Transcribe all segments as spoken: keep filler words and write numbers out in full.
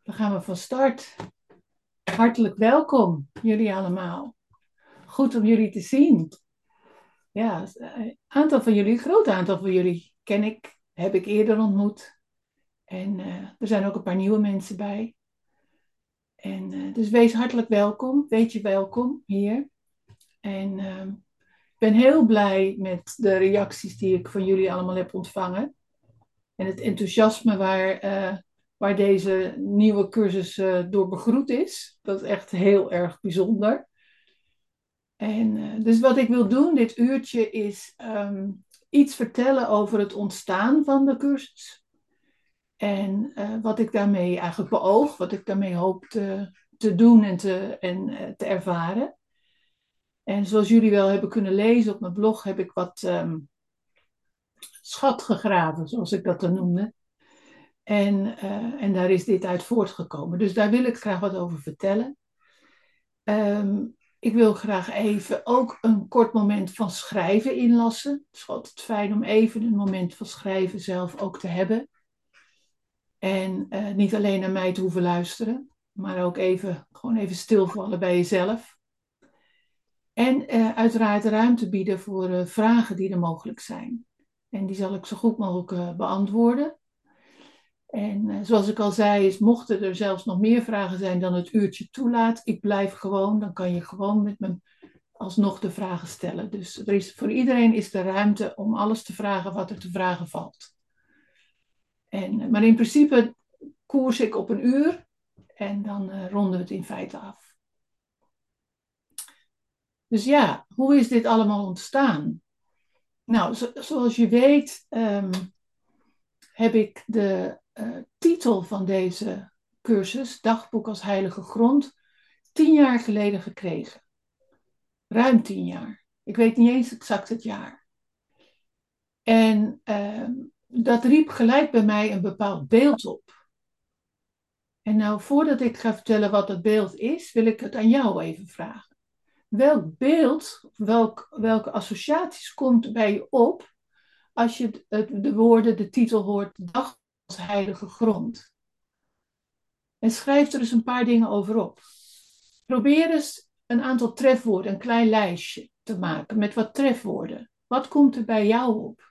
Dan gaan we van start. Hartelijk welkom, jullie allemaal. Goed om jullie te zien. Ja, een aantal van jullie, een groot aantal van jullie ken ik, heb ik eerder ontmoet. En uh, er zijn ook een paar nieuwe mensen bij. En, uh, dus wees hartelijk welkom, weet je welkom hier. En uh, ik ben heel blij met de reacties die ik van jullie allemaal heb ontvangen. En het enthousiasme waar, uh, waar deze nieuwe cursus uh, door begroet is. Dat is echt heel erg bijzonder. En uh, dus wat ik wil doen dit uurtje is um, iets vertellen over het ontstaan van de cursus. En uh, wat ik daarmee eigenlijk beoog, wat ik daarmee hoop te, te doen en, te, en uh, te ervaren. En zoals jullie wel hebben kunnen lezen op mijn blog heb ik wat um, schat gegraven, zoals ik dat dan noemde. En, uh, en daar is dit uit voortgekomen. Dus daar wil ik graag wat over vertellen. Um, ik wil graag even ook een kort moment van schrijven inlassen. Het is altijd fijn om even een moment van schrijven zelf ook te hebben. En uh, niet alleen naar mij te hoeven luisteren, maar ook even, gewoon even stilvallen bij jezelf. En uh, uiteraard ruimte bieden voor uh, vragen die er mogelijk zijn. En die zal ik zo goed mogelijk uh, beantwoorden. En uh, zoals ik al zei, is, mochten er zelfs nog meer vragen zijn dan het uurtje toelaat, ik blijf gewoon, dan kan je gewoon met me alsnog de vragen stellen. Dus er is, voor iedereen is er ruimte om alles te vragen wat er te vragen valt. En, uh, maar in principe koers ik op een uur en dan uh, ronden we het in feite af. Dus ja, hoe is dit allemaal ontstaan? Nou, zo, zoals je weet um, heb ik de uh, titel van deze cursus, Dagboek als Heilige Grond, tien jaar geleden gekregen. Ruim tien jaar. Ik weet niet eens exact het jaar. En uh, dat riep gelijk bij mij een bepaald beeld op. En nou, voordat ik ga vertellen wat dat beeld is, wil ik het aan jou even vragen. Welk beeld, welk, welke associaties komt bij je op als je de, de woorden, de titel hoort, Dag als Heilige Grond? En schrijf er eens een paar dingen over op. Probeer eens een aantal trefwoorden, een klein lijstje te maken met wat trefwoorden. Wat komt er bij jou op?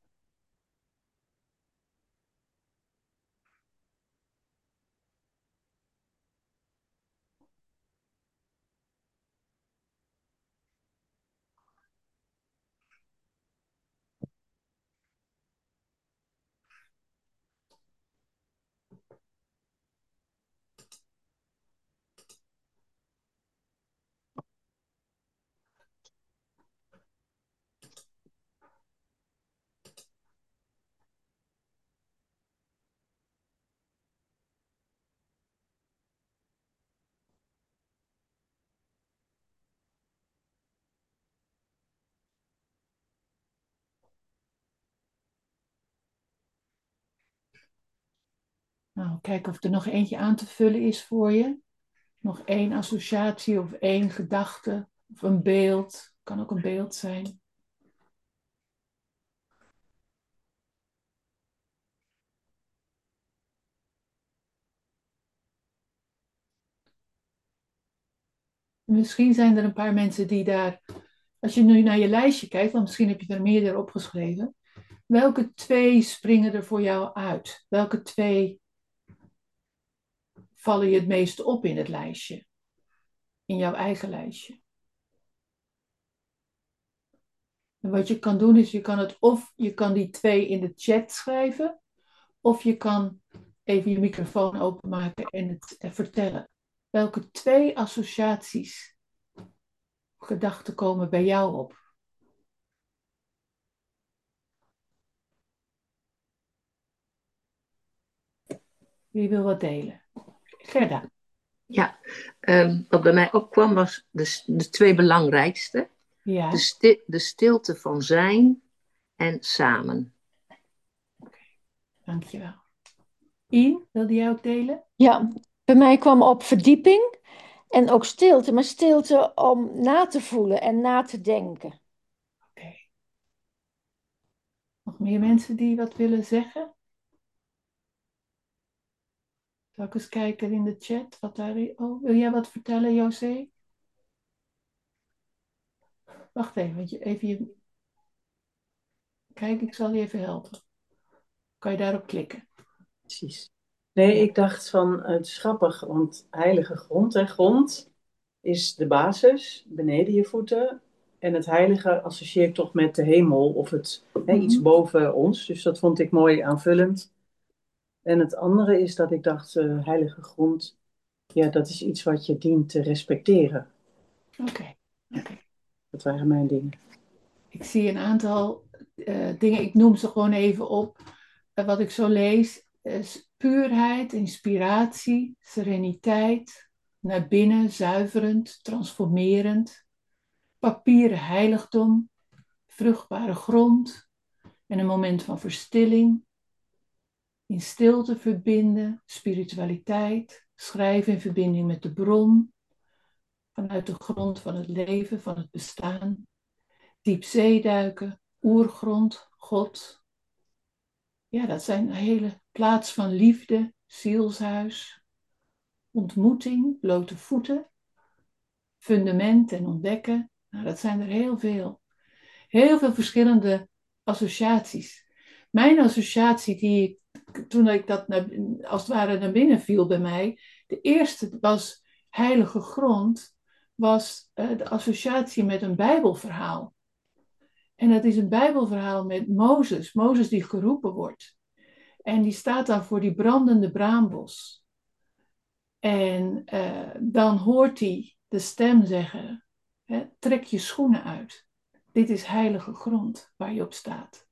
Nou, kijk of er nog eentje aan te vullen is voor je. Nog één associatie of één gedachte of een beeld. Kan ook een beeld zijn. Misschien zijn er een paar mensen die daar, als je nu naar je lijstje kijkt, want misschien heb je er meerdere opgeschreven. Welke twee springen er voor jou uit? Welke twee vallen je het meeste op in het lijstje? In jouw eigen lijstje? En wat je kan doen is, je kan het of je kan die twee in de chat schrijven, of je kan even je microfoon openmaken en het vertellen. Welke twee associaties, gedachten komen bij jou op? Wie wil wat delen? Gerda. Ja, um, wat bij mij opkwam was de, de twee belangrijkste. De, Ja. sti de stilte van zijn en samen. Okay, dankjewel. Ien, wilde jij ook delen? Ja, bij mij kwam op verdieping en ook stilte, maar stilte om na te voelen en na te denken. Oké. Okay. Nog meer mensen die wat willen zeggen? Zal ik eens kijken in de chat wat daar... Oh, wil jij wat vertellen, José? Wacht even, want je, even je... Kijk, ik zal je even helpen. Kan je daarop klikken? Precies. Nee, Ja. ik dacht van, het is grappig, want heilige grond en grond is de basis, beneden je voeten. En het heilige associeer ik toch met de hemel of het, hè, iets Mhm. boven ons. Dus dat vond ik mooi aanvullend. En het andere is dat ik dacht, eh, heilige grond, ja, dat is iets wat je dient te respecteren. Oké, oké. Dat waren mijn dingen. Ik zie een aantal eh, dingen, ik noem ze gewoon even op. Eh, wat ik zo lees is puurheid, inspiratie, sereniteit, naar binnen, zuiverend, transformerend, papieren heiligdom, vruchtbare grond en een moment van verstilling, in stilte verbinden, spiritualiteit, schrijven in verbinding met de bron, vanuit de grond van het leven, van het bestaan, diepzeeduiken, oergrond, God. Ja, dat zijn een hele plaats van liefde, zielshuis, ontmoeting, blote voeten, fundament en ontdekken. Nou, dat zijn er heel veel. Heel veel verschillende associaties. Mijn associatie die ik, toen ik dat naar, als het ware naar binnen viel bij mij, de eerste was heilige grond, was uh, de associatie met een Bijbelverhaal. En dat is een Bijbelverhaal met Mozes, Mozes die geroepen wordt. En die staat dan voor die brandende braambos. En uh, dan hoort hij de stem zeggen, hè, trek je schoenen uit. Dit is heilige grond waar je op staat.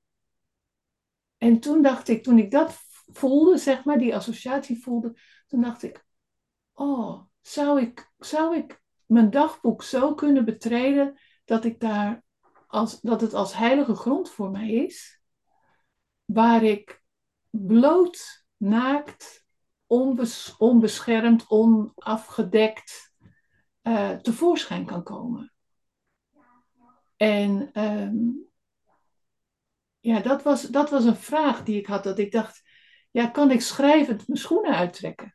En toen dacht ik, toen ik dat voelde, zeg maar, die associatie voelde, toen dacht ik, oh, zou ik, zou ik mijn dagboek zo kunnen betreden dat ik daar als, dat het als heilige grond voor mij is, waar ik bloot, naakt, onbes, onbeschermd, onafgedekt uh, tevoorschijn kan komen. En um, ja, dat was, dat was een vraag die ik had, dat ik dacht, ja, kan ik schrijvend mijn schoenen uittrekken?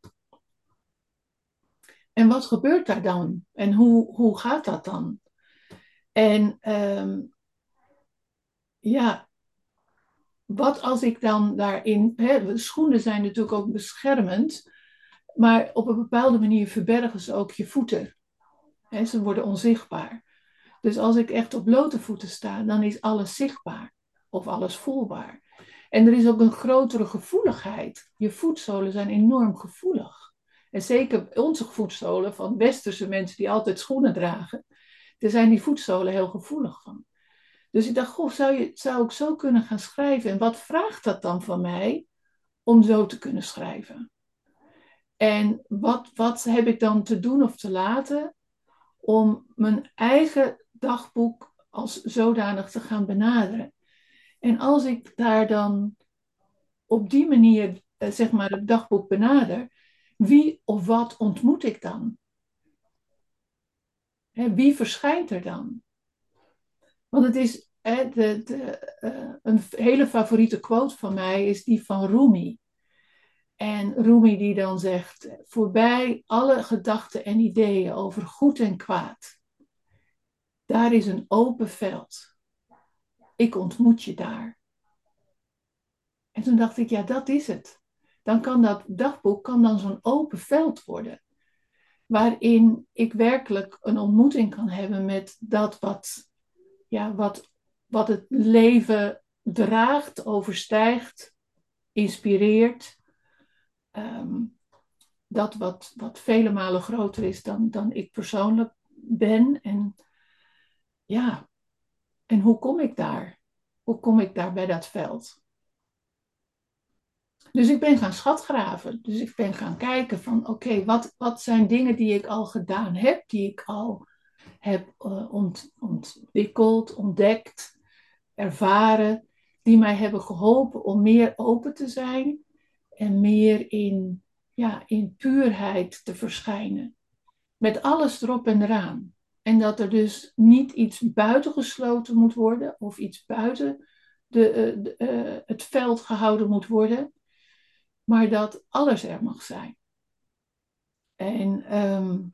En wat gebeurt daar dan? En hoe, hoe gaat dat dan? En um, ja, wat als ik dan daarin... Hè, schoenen zijn natuurlijk ook beschermend, maar op een bepaalde manier verbergen ze ook je voeten. Hè, ze worden onzichtbaar. Dus als ik echt op blote voeten sta, dan is alles zichtbaar of alles voelbaar. En er is ook een grotere gevoeligheid. Je voetzolen zijn enorm gevoelig. En zeker onze voetzolen van westerse mensen die altijd schoenen dragen, daar zijn die voetzolen heel gevoelig van. Dus ik dacht, goh, zou, je, zou ik zo kunnen gaan schrijven? En wat vraagt dat dan van mij om zo te kunnen schrijven? En wat, wat heb ik dan te doen of te laten om mijn eigen dagboek als zodanig te gaan benaderen? En als ik daar dan op die manier, zeg maar, het dagboek benader, wie of wat ontmoet ik dan? Hè, wie verschijnt er dan? Want het is, hè, de, de, uh, een hele favoriete quote van mij is die van Rumi. En Rumi die dan zegt, voorbij alle gedachten en ideeën over goed en kwaad, daar is een open veld. Ik ontmoet je daar. En toen dacht ik, ja, dat is het. Dan kan dat dagboek kan dan zo'n open veld worden. Waarin ik werkelijk een ontmoeting kan hebben met dat wat, ja, wat, wat het leven draagt, overstijgt, inspireert. Um, dat wat, wat vele malen groter is dan, dan ik persoonlijk ben. En ja, en hoe kom ik daar? Hoe kom ik daar bij dat veld? Dus ik ben gaan schatgraven. Dus ik ben gaan kijken van oké, okay, wat, wat zijn dingen die ik al gedaan heb, die ik al heb uh, ont, ontwikkeld, ontdekt, ervaren, die mij hebben geholpen om meer open te zijn en meer in, ja, in puurheid te verschijnen. Met alles erop en eraan. En dat er dus niet iets buitengesloten moet worden of iets buiten de, de, uh, het veld gehouden moet worden, maar dat alles er mag zijn. En um,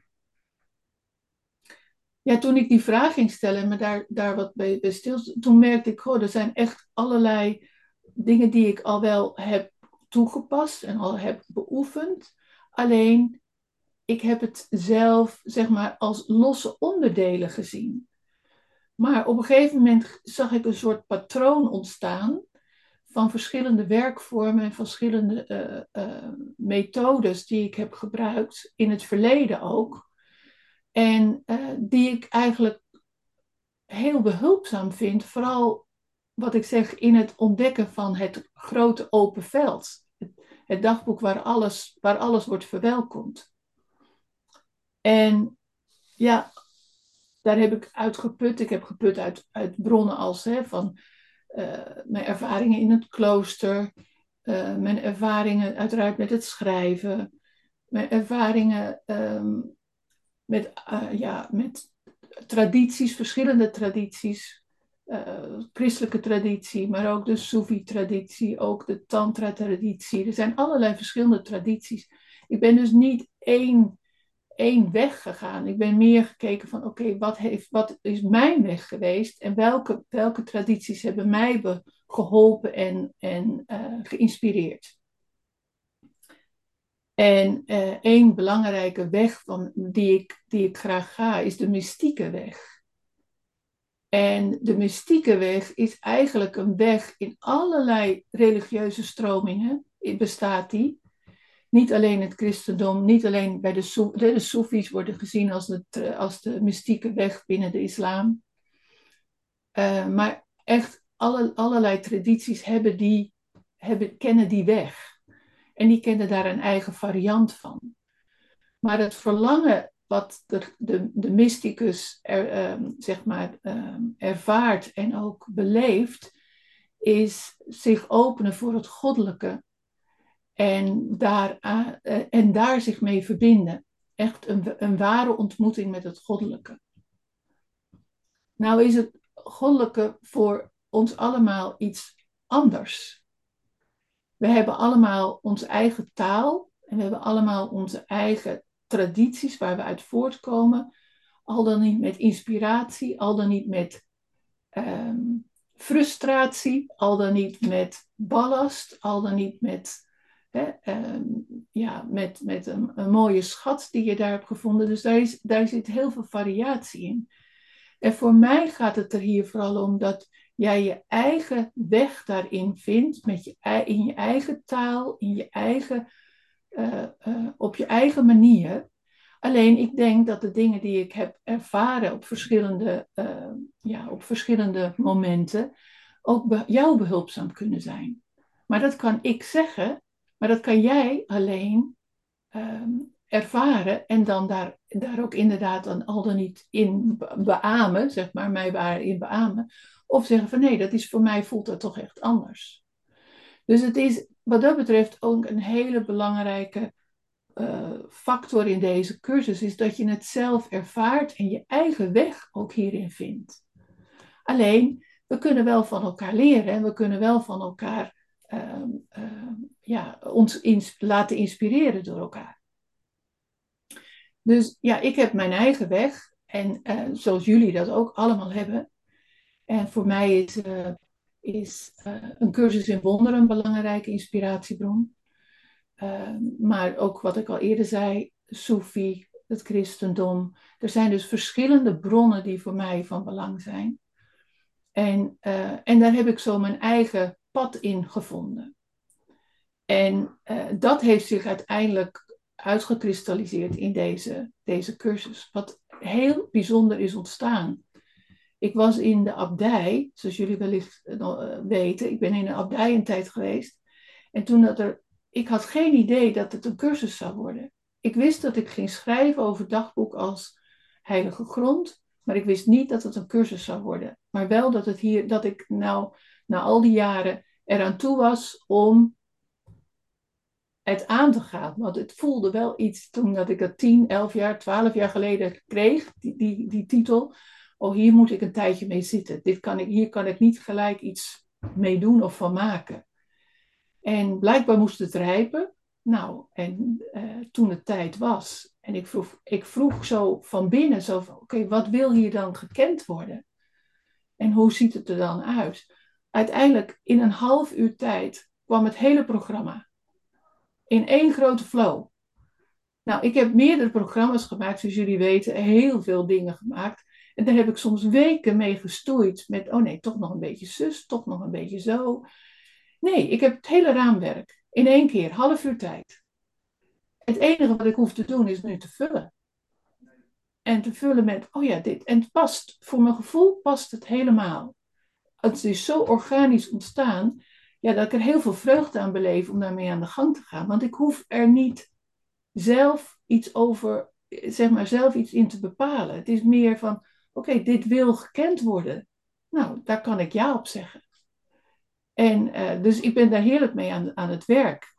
ja, toen ik die vraag ging stellen en me daar, daar wat bij, bij stil, toen merkte ik, oh, er zijn echt allerlei dingen die ik al wel heb toegepast en al heb beoefend. Alleen, ik heb het zelf, zeg maar, als losse onderdelen gezien. Maar op een gegeven moment zag ik een soort patroon ontstaan van verschillende werkvormen en verschillende uh, uh, methodes die ik heb gebruikt, in het verleden ook. En uh, die ik eigenlijk heel behulpzaam vind, vooral wat ik zeg in het ontdekken van het grote open veld. Het, het dagboek waar alles, waar alles wordt verwelkomd. En ja, daar heb ik uitgeput. Ik heb geput uit, uit bronnen als hè, van uh, mijn ervaringen in het klooster, uh, mijn ervaringen uiteraard met het schrijven, mijn ervaringen um, met, uh, ja, met tradities, verschillende tradities, uh, christelijke traditie, maar ook de Soefi-traditie, ook de Tantra-traditie. Er zijn allerlei verschillende tradities. Ik ben dus niet één, één weg gegaan. Ik ben meer gekeken van, oké, okay, wat, heeft, wat is mijn weg geweest en welke, welke tradities hebben mij be, geholpen en, en uh, geïnspireerd. En uh, één belangrijke weg van, die, ik, die ik graag ga, is de mystieke weg. En de mystieke weg is eigenlijk een weg in allerlei religieuze stromingen, bestaat die. Niet alleen het christendom, niet alleen bij de, Soef, de, de Soefies worden gezien als de, als de mystieke weg binnen de islam. Uh, maar echt alle, allerlei tradities hebben die, hebben, kennen die weg. En die kennen daar een eigen variant van. Maar het verlangen wat de, de, de mysticus er, um, zeg maar, um, ervaart en ook beleeft, is zich openen voor het goddelijke. En daar, uh, en daar zich mee verbinden. Echt een, een ware ontmoeting met het goddelijke. Nou is het goddelijke voor ons allemaal iets anders. We hebben allemaal onze eigen taal en we hebben allemaal onze eigen tradities waar we uit voortkomen. Al dan niet met inspiratie, al dan niet met um, frustratie, al dan niet met ballast, al dan niet met, hè, um, ja, met, met een, een mooie schat die je daar hebt gevonden. Dus daar, is, daar zit heel veel variatie in. En voor mij gaat het er hier vooral om dat jij je eigen weg daarin vindt, met je, in je eigen taal, in je eigen, uh, uh, op je eigen manier. Alleen ik denk dat de dingen die ik heb ervaren op verschillende, uh, ja, op verschillende momenten ook be- jou behulpzaam kunnen zijn. Maar dat kan ik zeggen, maar dat kan jij alleen um, ervaren en dan daar, daar ook inderdaad dan al dan niet in beamen, zeg maar, mij waarin beamen. Of zeggen van nee, dat is voor mij voelt dat toch echt anders. Dus het is wat dat betreft ook een hele belangrijke uh, factor in deze cursus, is dat je het zelf ervaart en je eigen weg ook hierin vindt. Alleen, we kunnen wel van elkaar leren en we kunnen wel van elkaar uh, uh, ja, ons ins- laten inspireren door elkaar. Dus ja, ik heb mijn eigen weg en uh, zoals jullie dat ook allemaal hebben. En voor mij is, uh, is uh, een cursus in wonderen een belangrijke inspiratiebron. Uh, maar ook wat ik al eerder zei, Soefi, het christendom. Er zijn dus verschillende bronnen die voor mij van belang zijn. En, uh, en daar heb ik zo mijn eigen pad in gevonden. En uh, dat heeft zich uiteindelijk uitgekristalliseerd in deze, deze cursus. Wat heel bijzonder is ontstaan. Ik was in de abdij, zoals jullie wellicht uh, weten. Ik ben in de abdij een tijd geweest. En toen dat er... Ik had geen idee dat het een cursus zou worden. Ik wist dat ik ging schrijven over het dagboek als heilige grond. Maar ik wist niet dat het een cursus zou worden. Maar wel dat, het hier, dat ik nou na al die jaren eraan toe was om het aan te gaan. Want het voelde wel iets toen dat ik dat tien, elf jaar, twaalf jaar geleden kreeg, die, die, die titel. Oh, hier moet ik een tijdje mee zitten. Dit kan ik, hier kan ik niet gelijk iets mee doen of van maken. En blijkbaar moest het rijpen. Nou, en uh, toen het tijd was, En ik vroeg, ik vroeg zo van binnen, zo van, oké, okay, wat wil hier dan gekend worden? En hoe ziet het er dan uit? Uiteindelijk, in een half uur tijd, kwam het hele programma. In één grote flow. Nou, ik heb meerdere programma's gemaakt, zoals jullie weten, heel veel dingen gemaakt. En daar heb ik soms weken mee gestoeid met, oh nee, toch nog een beetje zus, toch nog een beetje zo. Nee, ik heb het hele raamwerk in één keer, half uur tijd. Het enige wat ik hoef te doen is nu te vullen. En te vullen met, oh ja, dit. En het past, voor mijn gevoel past het helemaal. Het is zo organisch ontstaan, ja, dat ik er heel veel vreugde aan beleef om daarmee aan de gang te gaan. Want ik hoef er niet zelf iets over, zeg maar, zelf iets in te bepalen. Het is meer van, oké, okay, dit wil gekend worden. Nou, daar kan ik ja op zeggen. En uh, dus ik ben daar heerlijk mee aan, aan het werk.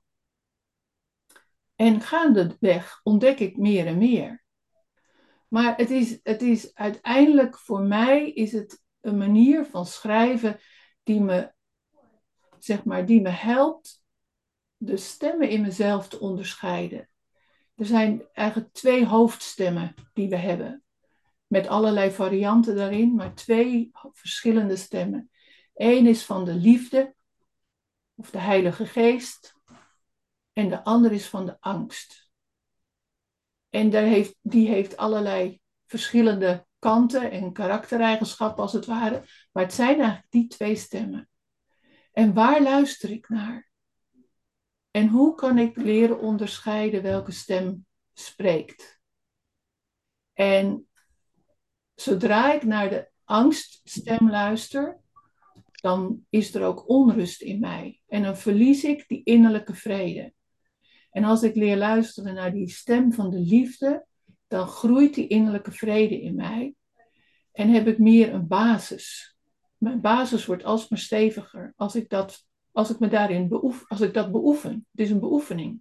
En gaandeweg ontdek ik meer en meer. Maar het is, het is uiteindelijk, voor mij is het een manier van schrijven die me, zeg maar, die me helpt de stemmen in mezelf te onderscheiden. Er zijn eigenlijk twee hoofdstemmen die we hebben. Met allerlei varianten daarin, maar twee verschillende stemmen. Eén is van de liefde, of de Heilige Geest. En de ander is van de angst. En daar heeft, die heeft allerlei verschillende kanten en karaktereigenschappen als het ware. Maar het zijn eigenlijk die twee stemmen. En waar luister ik naar? En hoe kan ik leren onderscheiden welke stem spreekt? En zodra ik naar de angststem luister, dan is er ook onrust in mij. En dan verlies ik die innerlijke vrede. En als ik leer luisteren naar die stem van de liefde, dan groeit die innerlijke vrede in mij. En heb ik meer een basis. Mijn basis wordt alsmaar steviger als ik, dat, als ik me daarin beoefen, als ik dat beoefen. Het is een beoefening.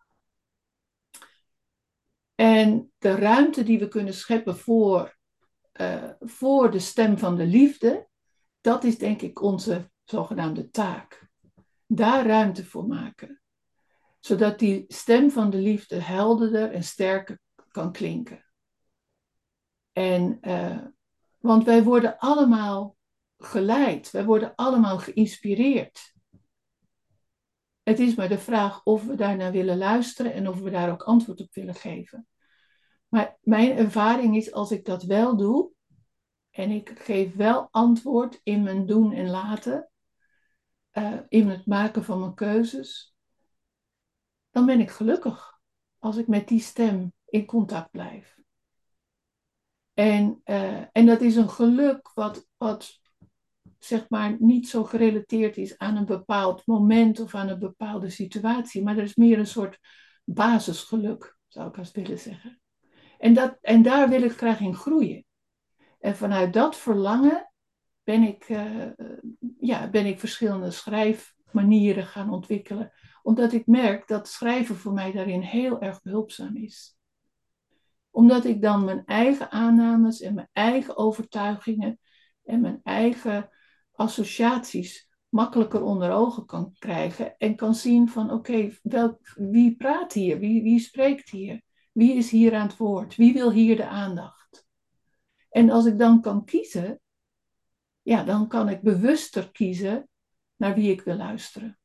En de ruimte die we kunnen scheppen voor, uh, voor de stem van de liefde, dat is denk ik onze zogenaamde taak. Daar ruimte voor maken. Zodat die stem van de liefde helderder en sterker kan klinken. En, uh, want wij worden allemaal geleid. Wij worden allemaal geïnspireerd. Het is maar de vraag of we daarnaar willen luisteren en of we daar ook antwoord op willen geven. Maar mijn ervaring is, als ik dat wel doe, en ik geef wel antwoord in mijn doen en laten, uh, in het maken van mijn keuzes, dan ben ik gelukkig als ik met die stem in contact blijf. En, uh, en dat is een geluk wat, wat zeg maar niet zo gerelateerd is aan een bepaald moment of aan een bepaalde situatie, maar er is meer een soort basisgeluk, zou ik als willen zeggen. En, dat, en daar wil ik graag in groeien. En vanuit dat verlangen ben ik, uh, ja, ben ik verschillende schrijfmanieren gaan ontwikkelen. Omdat ik merk dat schrijven voor mij daarin heel erg behulpzaam is. Omdat ik dan mijn eigen aannames en mijn eigen overtuigingen en mijn eigen associaties makkelijker onder ogen kan krijgen. En kan zien van oké, okay, wie praat hier? Wie, wie spreekt hier? Wie is hier aan het woord? Wie wil hier de aandacht? En als ik dan kan kiezen, ja, dan kan ik bewuster kiezen naar wie ik wil luisteren.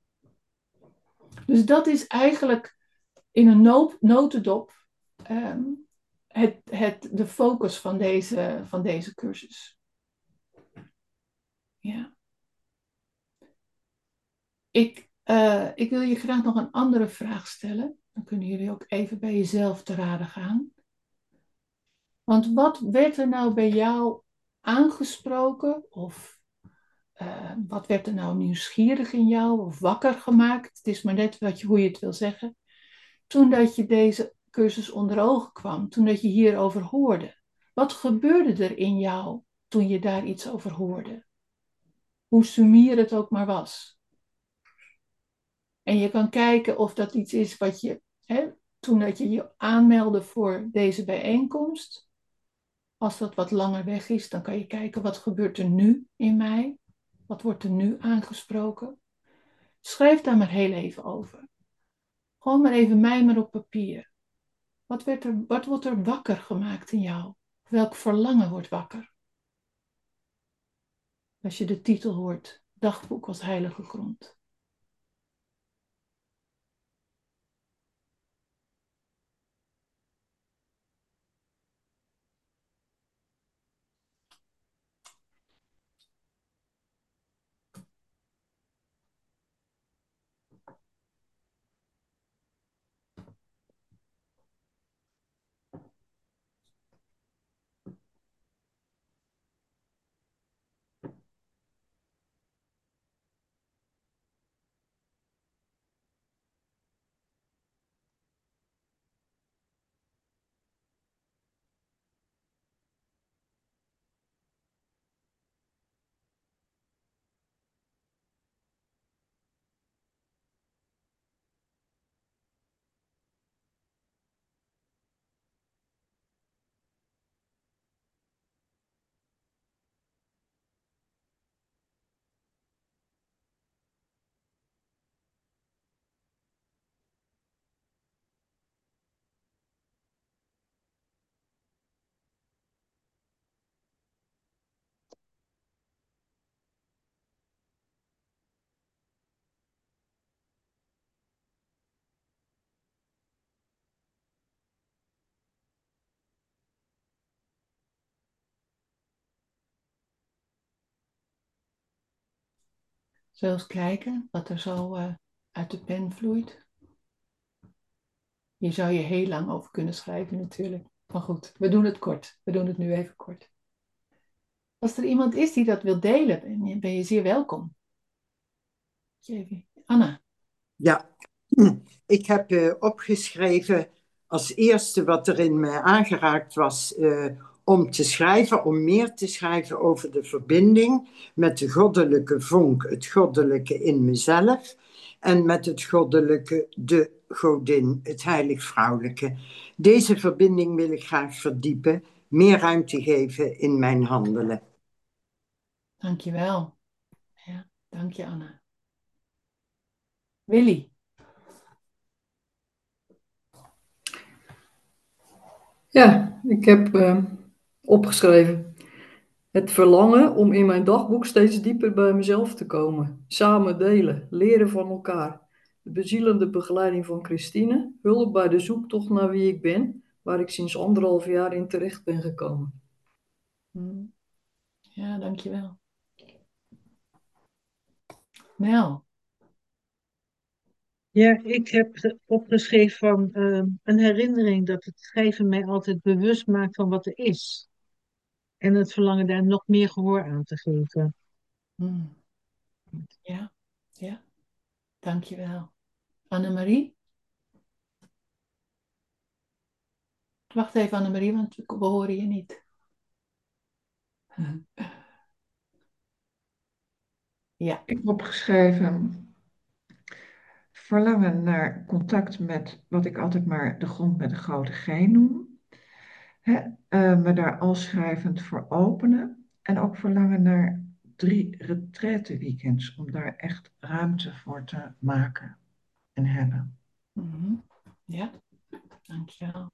Dus dat is eigenlijk in een not- notendop um, het, het, de focus van deze, van deze cursus. Ja. Ik, uh, ik wil je graag nog een andere vraag stellen. Dan kunnen jullie ook even bij jezelf te raden gaan. Want wat werd er nou bij jou aangesproken? Of uh, wat werd er nou nieuwsgierig in jou? Of wakker gemaakt? Het is maar net wat je, hoe je het wil zeggen. Toen dat je deze cursus onder ogen kwam. Toen dat je hierover hoorde. Wat gebeurde er in jou toen je daar iets over hoorde? Hoe sumier het ook maar was. En je kan kijken of dat iets is wat je, hè, toen dat je je aanmeldde voor deze bijeenkomst. Als dat wat langer weg is, dan kan je kijken wat gebeurt er nu in mij. Wat wordt er nu aangesproken? Schrijf daar maar heel even over. Gewoon maar even mijmer op papier. Wat, werd er, wat wordt er wakker gemaakt in jou? Welk verlangen wordt wakker? Als je de titel hoort, dagboek als heilige grond. Zullen we eens kijken wat er zo uh, uit de pen vloeit? Hier zou je heel lang over kunnen schrijven natuurlijk. Maar goed, we doen het kort. We doen het nu even kort. Als er iemand is die dat wil delen, ben je, ben je zeer welkom. Even. Anna. Ja, ik heb uh, opgeschreven als eerste wat er in mij aangeraakt was uh, om te schrijven, om meer te schrijven over de verbinding met de goddelijke vonk, het goddelijke in mezelf en met het goddelijke, de godin, het heilig vrouwelijke. Deze verbinding wil ik graag verdiepen, meer ruimte geven in mijn handelen. Dankjewel. Ja, dank je Anna. Willy. Ja, ik heb uh, opgeschreven het verlangen om in mijn dagboek steeds dieper bij mezelf te komen. Samen delen, leren van elkaar. De bezielende begeleiding van Christine, hulp bij de zoektocht naar wie ik ben, waar ik sinds anderhalf jaar in terecht ben gekomen. Ja, dankjewel. Nel. Ja, ik heb opgeschreven van uh, een herinnering dat het schrijven mij altijd bewust maakt van wat er is. En het verlangen daar nog meer gehoor aan te geven. Hmm. Ja, ja. Dankjewel. Annemarie? Wacht even Annemarie, want we horen je niet. Ja. Ik heb opgeschreven verlangen naar contact met wat ik altijd maar de grond met een grote G noem. Hè, uh, me daar al schrijvend voor openen. En ook verlangen naar drie retraite-weekends om daar echt ruimte voor te maken en hebben. Mm-hmm. Ja, dankjewel.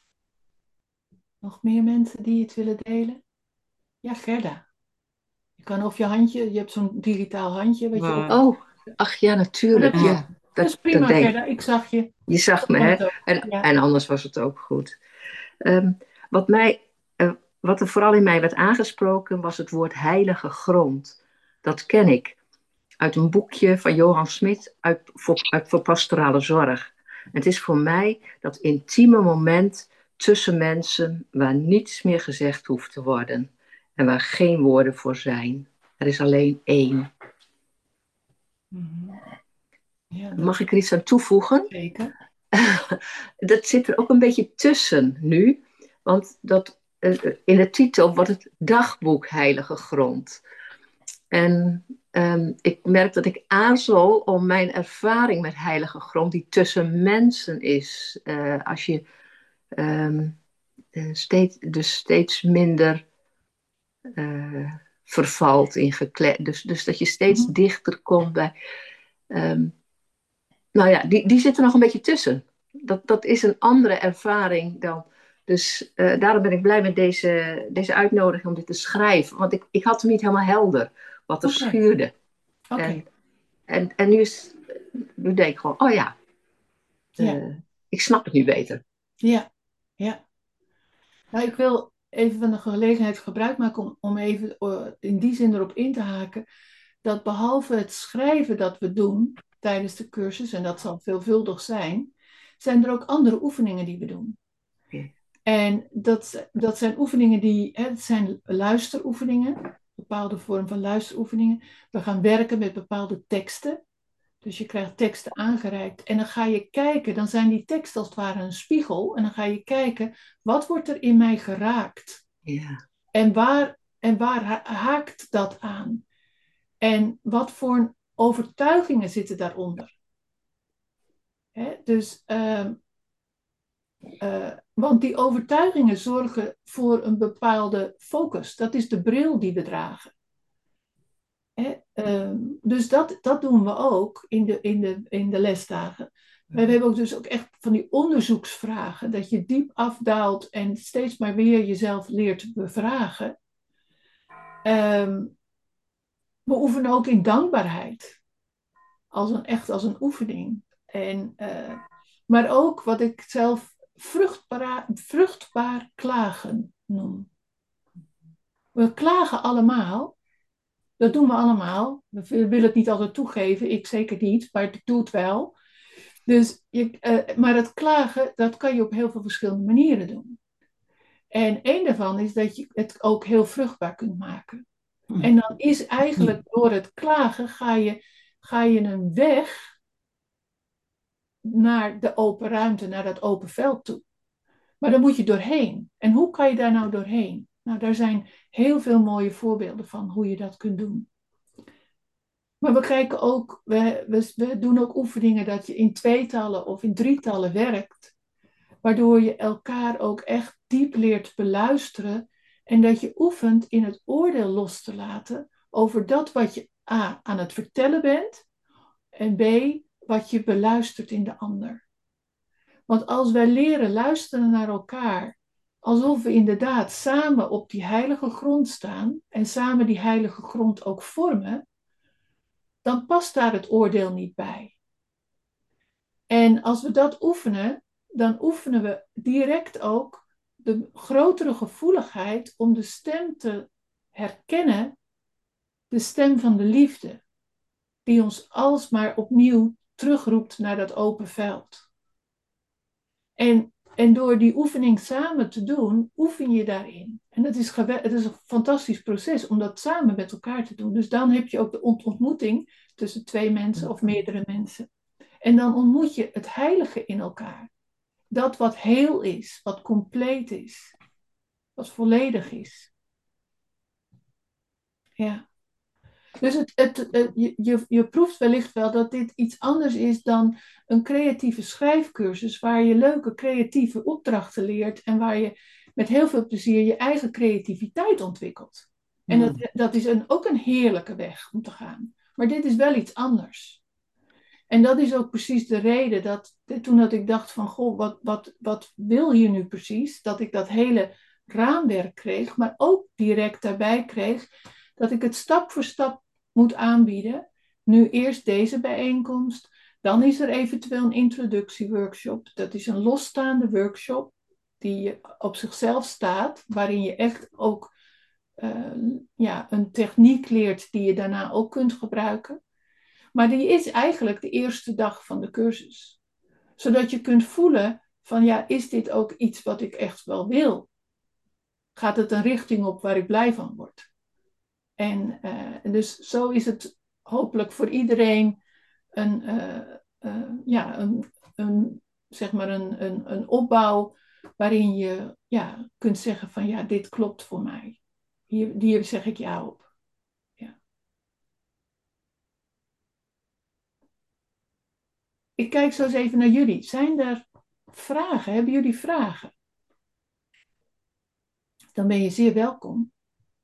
Nog meer mensen die het willen delen? Ja, Gerda. Je kan of je handje, je hebt zo'n digitaal handje. Wat je op... Oh, ach ja, natuurlijk. Dat, Ja, dat, dat, dat is prima, dat Gerda. Ik zag je. Je zag me, hè? En, ja. en anders was het ook goed. Um, wat, mij, uh, wat er vooral in mij werd aangesproken was het woord heilige grond. Dat ken ik uit een boekje van Johan Smit uit, voor, uit, voor pastorale zorg. En het is voor mij dat intieme moment tussen mensen waar niets meer gezegd hoeft te worden en waar geen woorden voor zijn. Er is alleen één. Mm-hmm. Ja, dat... Mag ik er iets aan toevoegen? Zeker. Dat zit er ook een beetje tussen nu, want dat, uh, in de titel wordt het dagboek Heilige Grond. En um, ik merk dat ik aarzel om mijn ervaring met heilige grond, die tussen mensen is, uh, als je um, uh, steeds, dus steeds minder uh, vervalt in gekle- dus, dus dat je steeds mm-hmm. dichter komt bij... Um, nou ja, die, die zit er nog een beetje tussen. dat, dat is een andere ervaring dan. Dus uh, daarom ben ik blij met deze, deze uitnodiging om dit te schrijven. Want ik, ik had het niet helemaal helder wat er Oké, schuurde. oké. En, en, en nu, is, nu denk ik gewoon, oh ja, Ja, uh, ik snap het nu beter. ja, ja. Nou, ik wil even van de gelegenheid gebruik maken om, om even uh, in die zin erop in te haken. Dat behalve het schrijven dat we doen tijdens de cursus, en dat zal veelvuldig zijn, zijn er ook andere oefeningen die we doen. Okay. En dat, dat zijn oefeningen die, hè, het zijn luisteroefeningen, een bepaalde vorm van luisteroefeningen. We gaan werken met bepaalde teksten. Dus je krijgt teksten aangereikt en dan ga je kijken, dan zijn die teksten als het ware een spiegel. En dan ga je kijken, wat wordt er in mij geraakt? Yeah. En waar, en waar ha- haakt dat aan? En wat voor overtuigingen zitten daaronder? Hè? Dus, uh, uh, want die overtuigingen zorgen voor een bepaalde focus. Dat is de bril die we dragen. Hè? Uh, dus dat, dat doen we ook in de, in de, in de lesdagen. We hebben ook dus ook echt van die onderzoeksvragen, dat je diep afdaalt en steeds maar weer jezelf leert bevragen. Um, we oefenen ook in dankbaarheid, als een, echt als een oefening. En, uh, maar ook wat ik zelf vruchtbaar, vruchtbaar klagen noem. We klagen allemaal. Dat doen we allemaal. We willen het niet altijd toegeven, ik zeker niet, maar ik doe het wel. Dus je, uh, maar het klagen, dat kan je op heel veel verschillende manieren doen. En een daarvan is dat je het ook heel vruchtbaar kunt maken. En dan is eigenlijk door het klagen ga je, ga je een weg naar de open ruimte, naar dat open veld toe. Maar daar moet je doorheen. En hoe kan je daar nou doorheen? Nou, daar zijn heel veel mooie voorbeelden van hoe je dat kunt doen. Maar we kijken ook, we, we, we doen ook oefeningen dat je in tweetallen of in drietallen werkt. Waardoor je elkaar ook echt diep leert beluisteren. En dat je oefent in het oordeel los te laten over dat wat je A, aan het vertellen bent. En B, wat je beluistert in de ander. Want als wij leren luisteren naar elkaar, alsof we inderdaad samen op die heilige grond staan en samen die heilige grond ook vormen, dan past daar het oordeel niet bij. En als we dat oefenen, dan oefenen we direct ook de grotere gevoeligheid om de stem te herkennen, de stem van de liefde, die ons alsmaar opnieuw terugroept naar dat open veld. En, en door die oefening samen te doen, oefen je daarin. En het is, het is een fantastisch proces om dat samen met elkaar te doen. Dus dan heb je ook de ontmoeting tussen twee mensen of meerdere mensen. En dan ontmoet je het heilige in elkaar. Dat wat heel is, wat compleet is, wat volledig is. Ja. Dus het, het, het, je, je, je proeft wellicht wel dat dit iets anders is dan een creatieve schrijfcursus, waar je leuke creatieve opdrachten leert en waar je met heel veel plezier je eigen creativiteit ontwikkelt. En dat, dat is een, ook een heerlijke weg om te gaan. Maar dit is wel iets anders. En dat is ook precies de reden dat toen dat ik dacht van, goh, wat, wat, wat wil je nu precies? Dat ik dat hele raamwerk kreeg, maar ook direct daarbij kreeg dat ik het stap voor stap moet aanbieden. Nu eerst deze bijeenkomst, dan is er eventueel een introductieworkshop. Dat is een losstaande workshop die op zichzelf staat, waarin je echt ook uh, ja, een techniek leert die je daarna ook kunt gebruiken. Maar die is eigenlijk de eerste dag van de cursus. Zodat je kunt voelen van ja, is dit ook iets wat ik echt wel wil? Gaat het een richting op waar ik blij van word? En uh, dus zo is het hopelijk voor iedereen een, uh, uh, ja, een, een, zeg maar een, een, een opbouw waarin je ja, kunt zeggen van ja, dit klopt voor mij. Hier, hier zeg ik ja op. Ik kijk zo eens even naar jullie. Zijn er vragen? Hebben jullie vragen? Dan ben je zeer welkom.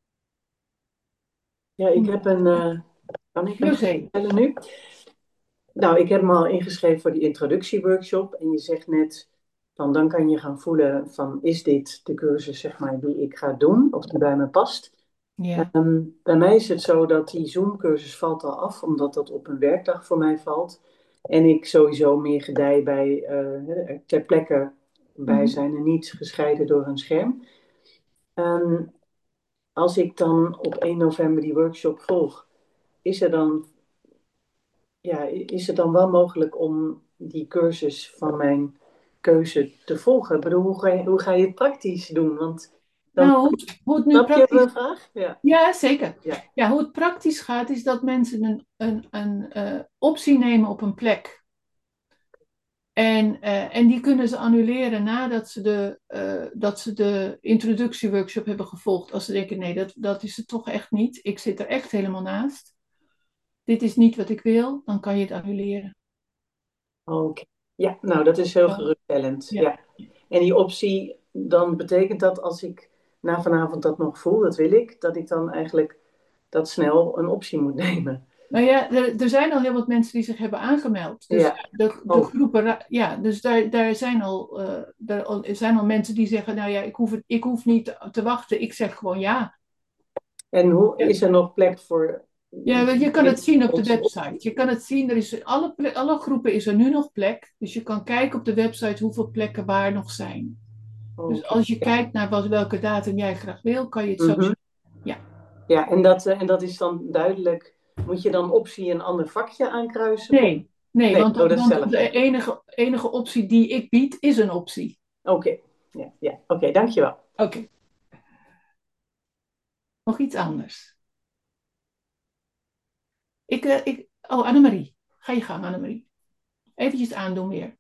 Ja, ik heb een... Uh, kan ik een vraag stellen nu? Nou, ik heb me al ingeschreven voor die introductieworkshop. En je zegt net, van dan kan je gaan voelen van, is dit de cursus, zeg maar, die ik ga doen? Of die bij me past? Ja. Ehm, bij mij is het zo dat die Zoom-cursus valt al af, omdat dat op een werkdag voor mij valt. En ik sowieso meer gedij bij eh, ter plekke bij Mhm. zijn en niet gescheiden door een scherm. Ehm, als ik dan op één november die workshop volg, is er dan, ja, is het dan wel mogelijk om die cursus van mijn keuze te volgen? Ik bedoel, hoe ga je, hoe ga je het praktisch doen? Want dan Nou, hoe het, hoe het nu snap je mijn praktisch... vraag? Ja. Ja, zeker. Ja. Ja, hoe het praktisch gaat, is dat mensen een, een, een eh, optie nemen op een plek. En, eh, en die kunnen ze annuleren nadat ze de, eh, dat ze de introductieworkshop hebben gevolgd. Als ze denken, nee, dat, dat is het toch echt niet. Ik zit er echt helemaal naast. Dit is niet wat ik wil. Dan kan je het annuleren. Oké. Ja, nou dat is heel Ja. geruststellend. Ja. Ja. En die optie, dan betekent dat als ik na vanavond dat nog voel, dat wil ik, dat ik dan eigenlijk dat snel een optie moet nemen. Nou ja, er, er zijn al heel wat mensen die zich hebben aangemeld. Dus Ja. de, de Oh. groepen, ra- ja, dus daar, daar zijn al, eh, daar al- er zijn al mensen die zeggen, nou ja, ik hoef, het, ik hoef niet te, te wachten. Ik zeg gewoon ja. En hoe Ja. is er nog plek voor? Ja, want je kan het zien op de Optie. website. Je kan het zien, er is alle, ple- alle groepen is er nu nog plek. Dus je kan kijken op de website hoeveel plekken waar nog zijn. Dus Oké. als je Ja. kijkt naar wat, welke datum jij graag wil, kan je het zo Mhm. zien. Ja. Ja, en dat, eh, en dat is dan duidelijk. Moet je dan optie een ander vakje aankruisen? Nee, nee, Nee, want, oh, dat is want zelf. de enige, enige optie die ik bied is een optie. Oké, ja, ja. Oké, dankjewel. Oké. Nog iets anders. Ik, eh, ik, oh, Annemarie. Ga je gang, Annemarie. Eventjes aandoen weer.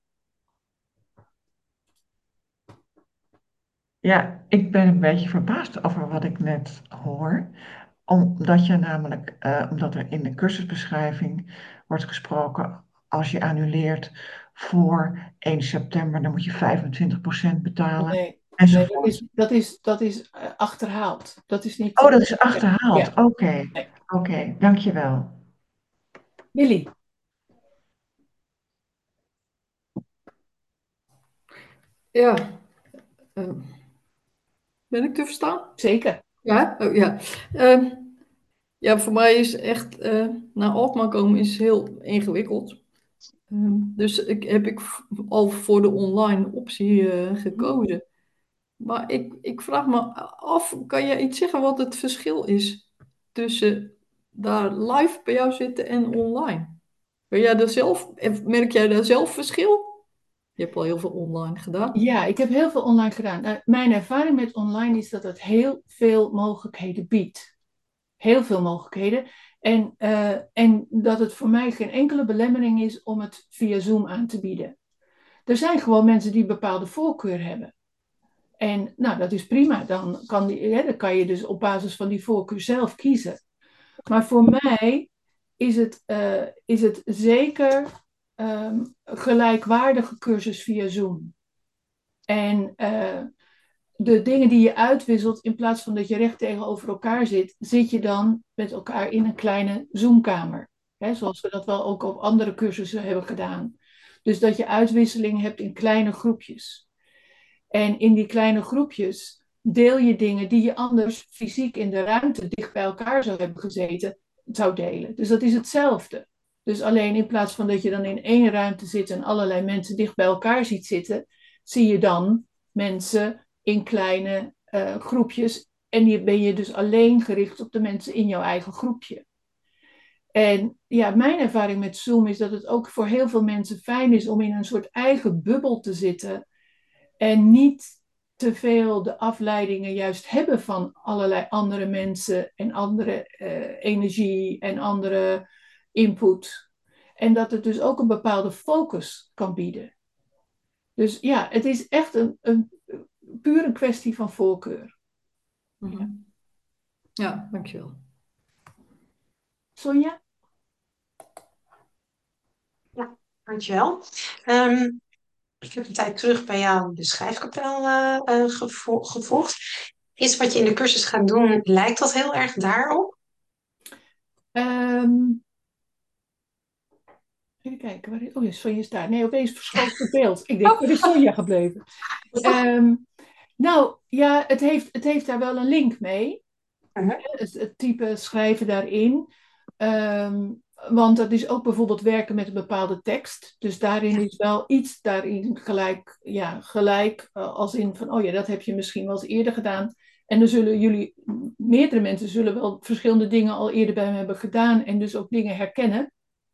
Ja, ik ben een beetje verbaasd over wat ik net hoor. Omdat je namelijk, eh, omdat er in de cursusbeschrijving wordt gesproken, als je annuleert voor één september, dan moet je vijfentwintig procent betalen. Nee, nee, Enzovoort. dat is, dat is, dat is eh, achterhaald. Dat is niet... Oh, dat is achterhaald. Ja. Oké, Nee. oké, dankjewel. Willy. Ja, eh, ben ik te verstaan? Zeker. Ja, oh, ja. Ehm, ja, voor mij is echt eh, naar Alkmaar komen is heel ingewikkeld. Ehm, dus ik, heb ik v- al voor de online optie eh, gekozen. Maar ik, ik vraag me af, kan jij iets zeggen wat het verschil is tussen daar live bij jou zitten en online? Ben jij daar zelf, merk jij daar zelf verschil? Je hebt al heel veel online gedaan. Ja, ik heb heel veel online gedaan. Nou, mijn ervaring met online is dat het heel veel mogelijkheden biedt. Heel veel mogelijkheden. En, eh, en dat het voor mij geen enkele belemmering is om het via Zoom aan te bieden. Er zijn gewoon mensen die een bepaalde voorkeur hebben. En nou, dat is prima. Dan kan, die, hè, dan kan je dus op basis van die voorkeur zelf kiezen. Maar voor mij is het, eh, is het zeker ehm, gelijkwaardige cursus via Zoom. En eh, de dingen die je uitwisselt, in plaats van dat je recht tegenover elkaar zit, zit je dan met elkaar in een kleine Zoomkamer. Hè, zoals we dat wel ook op andere cursussen hebben gedaan. Dus dat je uitwisseling hebt in kleine groepjes. En in die kleine groepjes deel je dingen die je anders fysiek in de ruimte dicht bij elkaar zou hebben gezeten, zou delen. Dus dat is hetzelfde. Dus alleen in plaats van dat je dan in één ruimte zit en allerlei mensen dicht bij elkaar ziet zitten, zie je dan mensen in kleine uh, groepjes. En die ben je dus alleen gericht op de mensen in jouw eigen groepje. En ja, mijn ervaring met Zoom is dat het ook voor heel veel mensen fijn is om in een soort eigen bubbel te zitten. En niet te veel de afleidingen juist hebben van allerlei andere mensen en andere uh, energie en andere input. En dat het dus ook een bepaalde focus kan bieden. Dus ja, het is echt een, een, puur een kwestie van voorkeur. Mm-hmm. Ja, dankjewel. Sonja? Ja, dankjewel. Um, ik heb een tijd terug bij jou de schrijfkapel uh, uh, gevo- gevolgd. Is wat je in de cursus gaat doen, lijkt dat heel erg daarop? Um, Even kijken, waar is... Oh ja, Sonja is daar. Nee, opeens verschoot het beeld. Ik denk, waar is Sonja gebleven? Ehm, nou, ja, het heeft, het heeft daar wel een link mee. Mhm. Het, het type schrijven daarin. Ehm, want dat is ook bijvoorbeeld werken met een bepaalde tekst. Dus daarin is wel iets daarin gelijk, ja, gelijk uh, als in van, oh ja, dat heb je misschien wel eens eerder gedaan. En dan zullen jullie, meerdere mensen zullen wel verschillende dingen al eerder bij me hebben gedaan en dus ook dingen herkennen.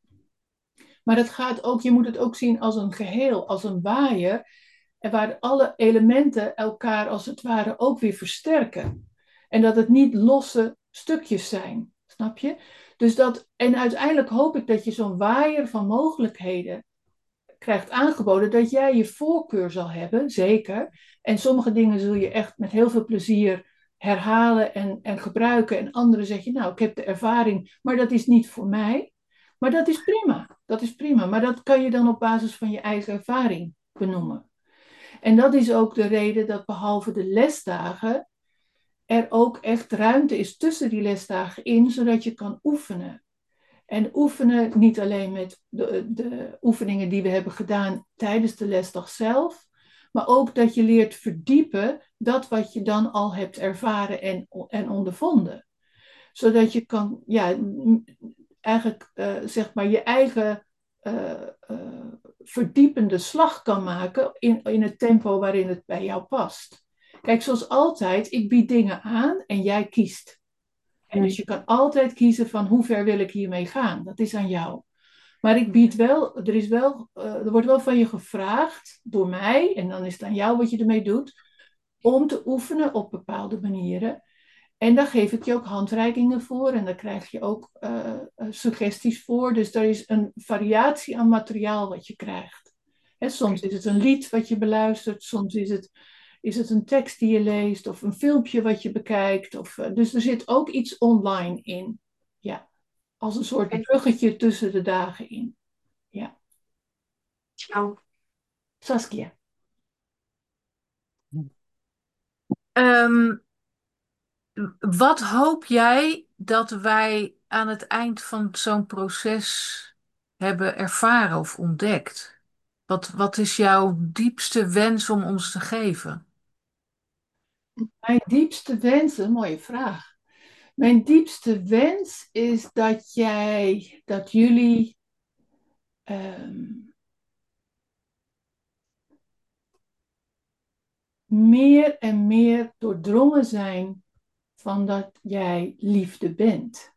Maar het gaat ook, je moet het ook zien als een geheel, als een waaier, en waar alle elementen elkaar als het ware ook weer versterken. En dat het niet losse stukjes zijn, snap je? Dus dat, en uiteindelijk hoop ik dat je zo'n waaier van mogelijkheden krijgt aangeboden, dat jij je voorkeur zal hebben, zeker. En sommige dingen zul je echt met heel veel plezier herhalen en, en gebruiken. En andere zeg je, nou, ik heb de ervaring, maar dat is niet voor mij. Maar dat is prima, dat is prima. Maar dat kan je dan op basis van je eigen ervaring benoemen. En dat is ook de reden dat behalve de lesdagen er ook echt ruimte is tussen die lesdagen in, zodat je kan oefenen. En oefenen niet alleen met de, de oefeningen die we hebben gedaan tijdens de lesdag zelf, maar ook dat je leert verdiepen dat wat je dan al hebt ervaren en, en ondervonden. Zodat je kan, ja, eigenlijk uh, zeg maar je eigen uh, uh, verdiepende slag kan maken in, in het tempo waarin het bij jou past. Kijk, zoals altijd, ik bied dingen aan en jij kiest. En dus je kan altijd kiezen van hoe ver wil ik hiermee gaan. Dat is aan jou. Maar ik bied wel, er, is wel, uh, er wordt wel van je gevraagd door mij, en dan is het aan jou wat je ermee doet, om te oefenen op bepaalde manieren. En daar geef ik je ook handreikingen voor en daar krijg je ook uh, suggesties voor. Dus er is een variatie aan materiaal wat je krijgt. Hè, soms is het een lied wat je beluistert, soms is het, is het een tekst die je leest of een filmpje wat je bekijkt. Of, uh, dus er zit ook iets online in. Ja, als een soort bruggetje tussen de dagen in. Ja. Oh. Saskia. Um, wat hoop jij dat wij aan het eind van zo'n proces hebben ervaren of ontdekt? Wat, wat is jouw diepste wens om ons te geven? Mijn diepste wens, een mooie vraag. Mijn diepste wens is dat jij, dat jullie um, meer en meer doordrongen zijn van dat jij liefde bent.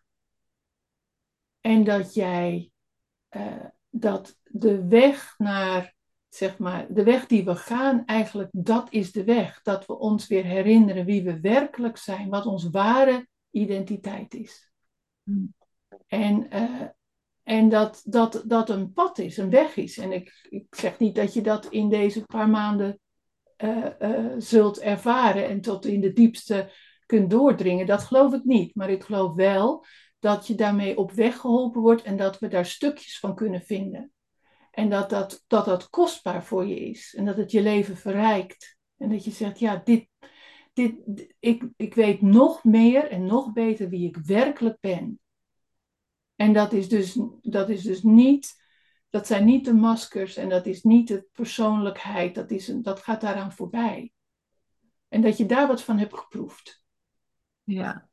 En dat jij, uh, dat de weg naar, zeg maar, de weg die we gaan, eigenlijk dat is de weg. Dat we ons weer herinneren wie we werkelijk zijn, wat ons ware identiteit is. Hmm. En, uh, en dat, dat dat een pad is, een weg is. En ik, ik zeg niet dat je dat in deze paar maanden uh, uh, zult ervaren en tot in de diepste kunt doordringen. Dat geloof ik niet. Maar ik geloof wel dat je daarmee op weg geholpen wordt en dat we daar stukjes van kunnen vinden. En dat dat, dat, dat kostbaar voor je is. En dat het je leven verrijkt. En dat je zegt, ja, dit, dit, ik, ik weet nog meer en nog beter wie ik werkelijk ben. En dat is dus, dat is dus niet, dat zijn niet de maskers en dat is niet de persoonlijkheid. Dat, is een, dat gaat daaraan voorbij. En dat je daar wat van hebt geproefd. Ja.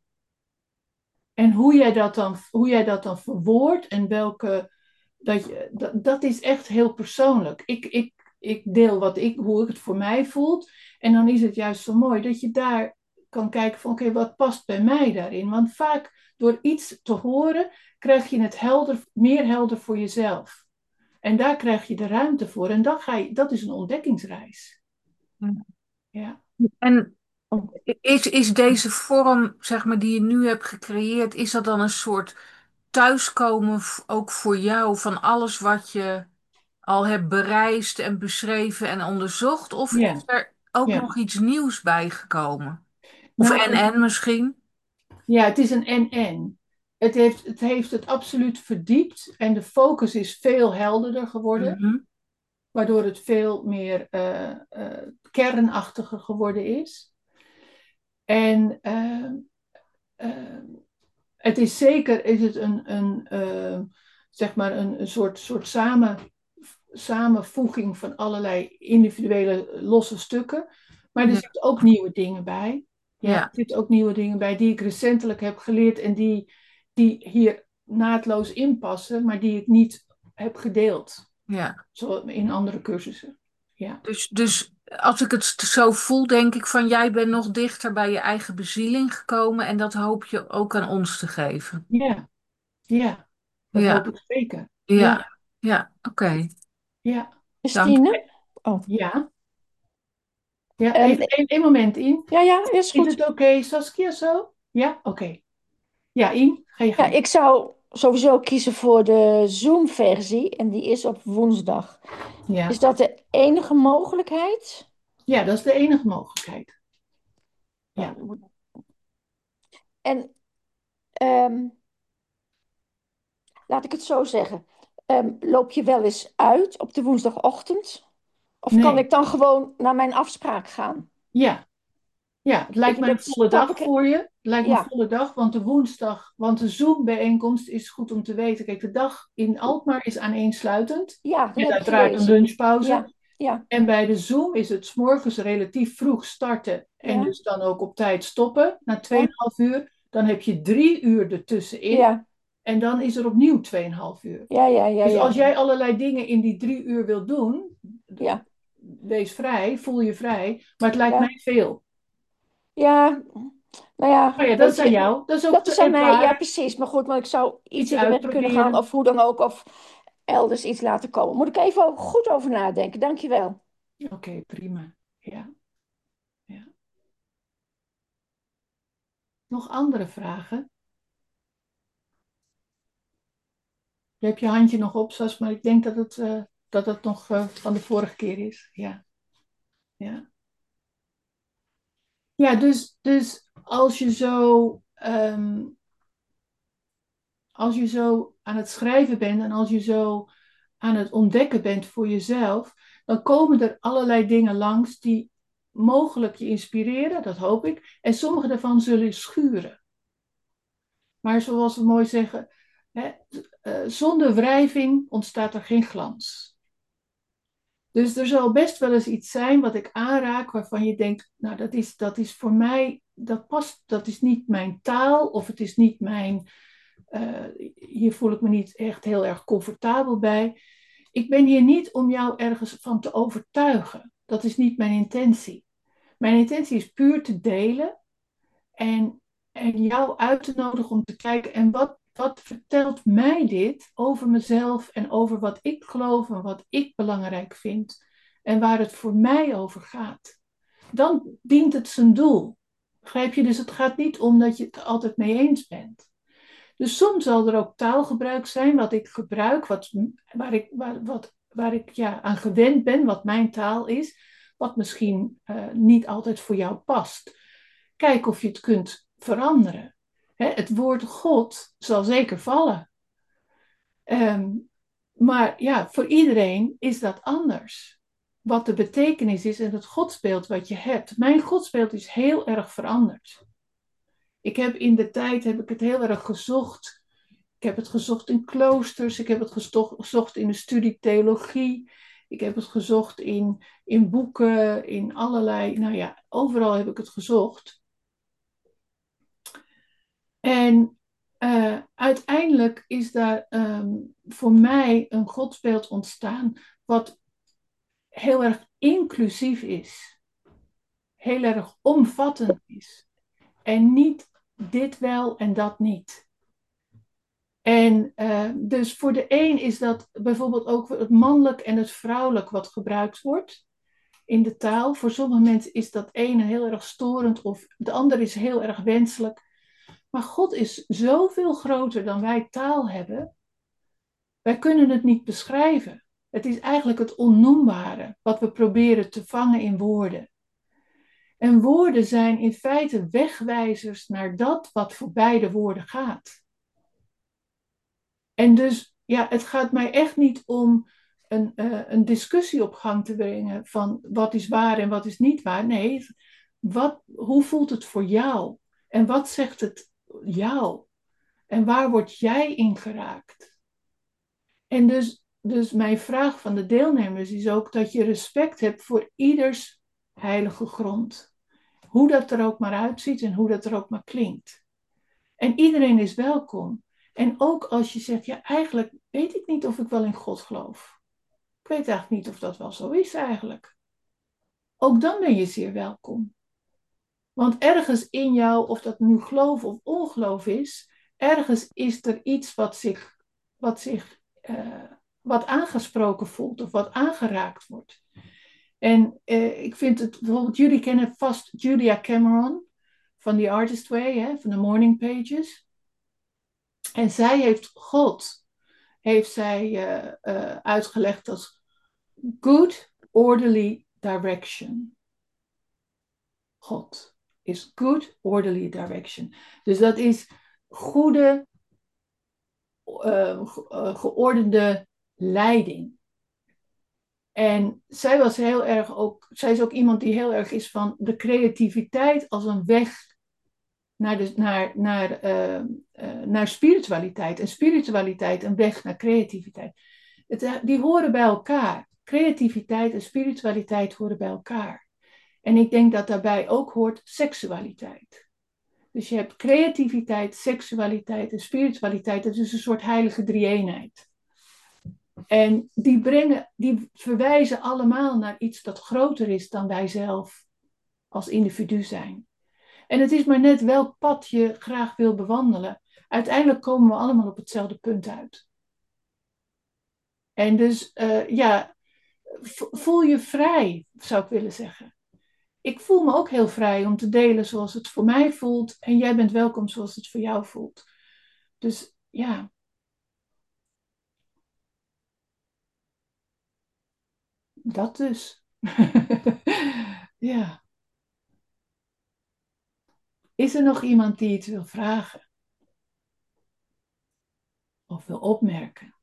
En hoe jij dat dan, hoe jij dat dan verwoordt en welke, dat, je, dat, dat is echt heel persoonlijk. Ik, ik, ik deel wat ik, hoe ik het voor mij voelt. En dan is het juist zo mooi dat je daar kan kijken van oké, okay, wat past bij mij daarin? Want vaak door iets te horen krijg je het helder, meer helder voor jezelf. En daar krijg je de ruimte voor. En dat, ga je, dat is een ontdekkingsreis. Ja. En is, is deze vorm, zeg maar, die je nu hebt gecreëerd, is dat dan een soort thuiskomen ook voor jou van alles wat je al hebt bereisd en beschreven en onderzocht? Of Ja. is er ook Ja. nog iets nieuws bijgekomen? Of Nou, en-en misschien? Ja, het is een en-en. Het heeft, het heeft het absoluut verdiept en de focus is veel helderder geworden. Mm-hmm. Waardoor het veel meer uh, uh, kernachtiger geworden is. En uh, uh, het is zeker is het een, een, uh, zeg maar een, een soort, soort samen, samenvoeging van allerlei individuele losse stukken. Maar er Ja. zitten ook nieuwe dingen bij. Ja, Ja. er zitten ook nieuwe dingen bij die ik recentelijk heb geleerd en die, die hier naadloos inpassen, maar die ik niet heb gedeeld. Ja. Zo in andere cursussen. Ja. Dus, dus als ik het zo voel, denk ik van jij bent nog dichter bij je eigen bezieling gekomen en dat hoop je ook aan ons te geven. Ja, ja, dat Ja. hoop ik zeker. Ja, Ja, ja, oké. ja, Dank je. Christine? Oh, ja. Ja, ehm, even één één moment in. ja, ja, is Is goed. het oké, Saskia, zo? Ja, oké. Ja, in, ga je Ja, gang. ik zou sowieso kiezen voor de Zoom-versie en die is op woensdag. Ja. Is dat de enige mogelijkheid? Ja, dat is de enige mogelijkheid. Ja. En ehm, laat ik het zo zeggen. Ehm, loop je wel eens uit op de woensdagochtend? Of kan Nee. ik dan gewoon naar mijn afspraak gaan? Ja. Ja, het lijkt Ik- me een dat volle snap dag ik. voor je. Het lijkt me een Ja, volle dag, want de woensdag, want de Zoom-bijeenkomst is goed om te weten. Kijk, de dag in Alkmaar is aaneensluitend, ja, dat met heb ik uiteraard een gelezen. lunchpauze. Ja, ja, En bij de Zoom is het 's morgens relatief vroeg starten en ja, dus dan ook op tijd stoppen, na ja, tweeënhalf uur. Dan heb je drie uur ertussenin ja, en dan is er opnieuw tweeënhalf uur. ja, ja, ja, Dus als ja, jij allerlei dingen in die drie uur wilt doen, ja, wees vrij, voel je vrij, maar het lijkt ja, mij veel. ja. Nou ja, Maar ja, dat weet is aan je, jou. Dat is ook dat te is aan mij. Ja, ervaren. precies. Maar goed, maar ik zou iets Iets eerder weg kunnen gaan uitproberen. of hoe dan ook. Of elders iets laten komen. Moet ik even ook goed over nadenken. Dankjewel. Oké, prima. Ja, ja. Nog andere vragen? Je hebt je handje nog op, Sas, maar ik denk dat het, eh, dat het nog eh, van de vorige keer is. Ja, ja. Ja, dus, dus als je zo, ehm, als je zo aan het schrijven bent en als je zo aan het ontdekken bent voor jezelf, dan komen er allerlei dingen langs die mogelijk je inspireren, dat hoop ik. En sommige daarvan zullen schuren. Maar zoals we mooi zeggen, hè, uh, zonder wrijving ontstaat er geen glans. Dus er zal best wel eens iets zijn wat ik aanraak waarvan je denkt, nou dat is, dat is voor mij, dat past, dat is niet mijn taal of het is niet mijn, uh, hier voel ik me niet echt heel erg comfortabel bij. Ik ben hier niet om jou ergens van te overtuigen. Dat is niet mijn intentie. Mijn intentie is puur te delen en, en jou uit te nodigen om te kijken en wat, wat vertelt mij dit over mezelf en over wat ik geloof en wat ik belangrijk vind en waar het voor mij over gaat. Dan dient het zijn doel. Begrijp je? Dus het gaat niet om dat je het er altijd mee eens bent. Dus soms zal er ook taalgebruik zijn wat ik gebruik, wat, waar ik, waar, wat, waar ik ja, aan gewend ben, wat mijn taal is, wat misschien uh, niet altijd voor jou past. Kijk of je het kunt veranderen. Hè, het woord God zal zeker vallen. Um, maar ja, voor iedereen is dat anders. Wat de betekenis is en het godsbeeld wat je hebt. Mijn godsbeeld is heel erg veranderd. Ik heb in de tijd heb ik het heel erg gezocht. Ik heb het gezocht in kloosters. Ik heb het gezocht in de studie theologie. Ik heb het gezocht in, in boeken, in allerlei, nou ja, overal heb ik het gezocht. En uh, uiteindelijk is daar um, voor mij een godsbeeld ontstaan wat heel erg inclusief is. Heel erg omvattend is. En niet dit wel en dat niet. En uh, dus voor de een is dat bijvoorbeeld ook het mannelijk en het vrouwelijk wat gebruikt wordt in de taal. Voor sommige mensen is dat ene heel erg storend of de ander is heel erg wenselijk. Maar God is zoveel groter dan wij taal hebben. Wij kunnen het niet beschrijven. Het is eigenlijk het onnoembare wat we proberen te vangen in woorden. En woorden zijn in feite wegwijzers naar dat wat voorbij de woorden gaat. En dus, ja, het gaat mij echt niet om een, uh, een discussie op gang te brengen van wat is waar en wat is niet waar. Nee, wat, hoe voelt het voor jou? En wat zegt het jou? En waar word jij in geraakt? En dus, dus mijn vraag van de deelnemers is ook dat je respect hebt voor ieders heilige grond. Hoe dat er ook maar uitziet en hoe dat er ook maar klinkt. En iedereen is welkom. En ook als je zegt, ja, eigenlijk weet ik niet of ik wel in God geloof. Ik weet eigenlijk niet of dat wel zo is eigenlijk. Ook dan ben je zeer welkom. Want ergens in jou, of dat nu geloof of ongeloof is, ergens is er iets wat zich, wat zich uh, wat aangesproken voelt of wat aangeraakt wordt. En uh, ik vind het, bijvoorbeeld jullie kennen vast Julia Cameron van The Artist Way, hè, van de Morning Pages. En zij heeft God, heeft zij uh, uh, uitgelegd als good orderly direction. God is good orderly direction. Dus dat is goede, uh, ge- uh, geordende leiding. En zij was heel erg ook, zij is ook iemand die heel erg is van de creativiteit als een weg naar, de, naar, naar, uh, uh, naar spiritualiteit. En spiritualiteit een weg naar creativiteit. Het, die horen bij elkaar. Creativiteit en spiritualiteit horen bij elkaar. En ik denk dat daarbij ook hoort seksualiteit. Dus je hebt creativiteit, seksualiteit en spiritualiteit. Dat is een soort heilige drie-eenheid. En die, brengen, die verwijzen allemaal naar iets dat groter is dan wij zelf als individu zijn. En het is maar net welk pad je graag wil bewandelen. Uiteindelijk komen we allemaal op hetzelfde punt uit. En dus, uh, ja, voel je vrij, zou ik willen zeggen. Ik voel me ook heel vrij om te delen zoals het voor mij voelt. En jij bent welkom zoals het voor jou voelt. Dus ja. Dat dus. Ja. Is er nog iemand die iets wil vragen? Of wil opmerken?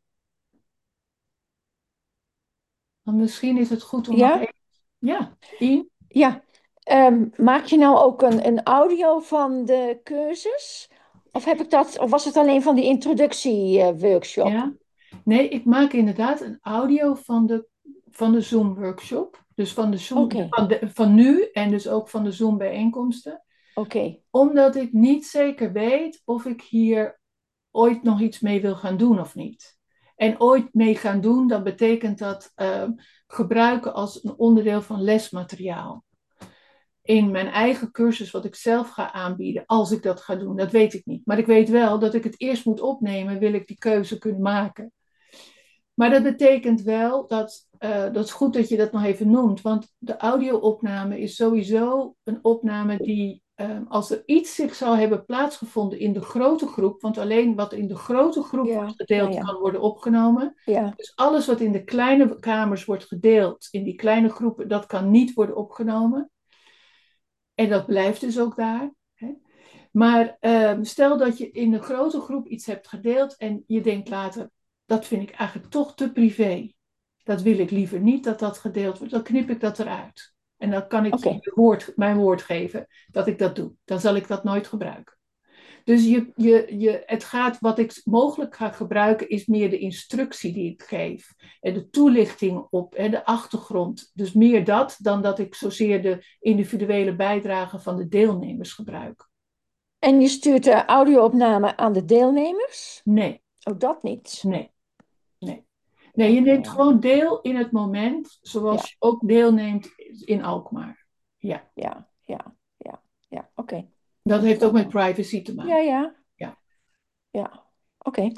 Want misschien is het goed om Ja? nog even... Ja, Ien? Ja. Um, maak je nou ook een, een audio van de cursus? Of heb ik dat, of was het alleen van die introductieworkshop? Ja. Nee, ik maak inderdaad een audio van de, van de Zoom-workshop. Dus van, de Zoom, Oké. van, de, van nu en dus ook van de Zoom-bijeenkomsten. Oké. Omdat ik niet zeker weet of ik hier ooit nog iets mee wil gaan doen of niet. En ooit mee gaan doen, dat betekent dat uh, gebruiken als een onderdeel van lesmateriaal. In mijn eigen cursus, wat ik zelf ga aanbieden, als ik dat ga doen, dat weet ik niet. Maar ik weet wel dat ik het eerst moet opnemen, wil ik die keuze kunnen maken. Maar dat betekent wel dat, uh, dat is goed dat je dat nog even noemt, want de audio-opname is sowieso een opname die, um, als er iets zich zou hebben plaatsgevonden in de grote groep, want alleen wat in de grote groep Ja, wordt gedeeld ja, ja. kan worden opgenomen. Ja, Dus alles wat in de kleine kamers wordt gedeeld, in die kleine groepen, dat kan niet worden opgenomen. En dat blijft dus ook daar. Hè? Maar um, stel dat je in een grote groep iets hebt gedeeld en je denkt later, dat vind ik eigenlijk toch te privé. Dat wil ik liever niet dat dat gedeeld wordt. Dan knip ik dat eruit. En dan kan ik oké. je woord, mijn woord geven dat ik dat doe. Dan zal ik dat nooit gebruiken. Dus je, je, je, het gaat, wat ik mogelijk ga gebruiken is meer de instructie die ik geef. En de toelichting op en de achtergrond. Dus meer dat dan dat ik zozeer de individuele bijdrage van de deelnemers gebruik. En je stuurt de audio-opname aan de deelnemers? Nee, Oh, dat niet. nee, nee. Nee, je Oké. neemt gewoon deel in het moment, zoals Ja, je ook deelneemt in Alkmaar. Ja, ja, ja, ja, ja. Oké. dat heeft ook Dankjewel. met privacy te Ja, maken. ja, Ja. ja. Oké.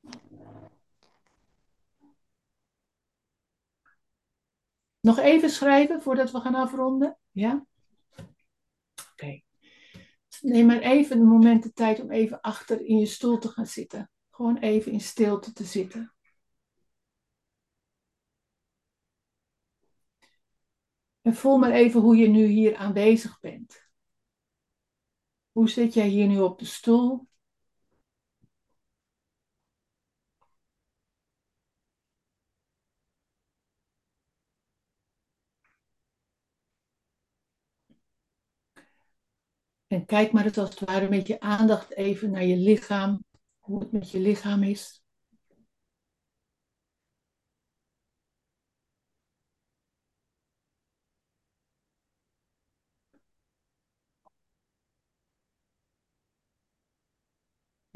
Nog even schrijven voordat we gaan afronden? Ja? Oké. Okay. Neem maar even een moment de tijd om even achter in je stoel te gaan zitten. Gewoon even in stilte te zitten. En voel maar even hoe je nu hier aanwezig bent. Hoe zit jij hier nu op de stoel? En kijk maar het als het ware met je aandacht even naar je lichaam. Hoe het met je lichaam is.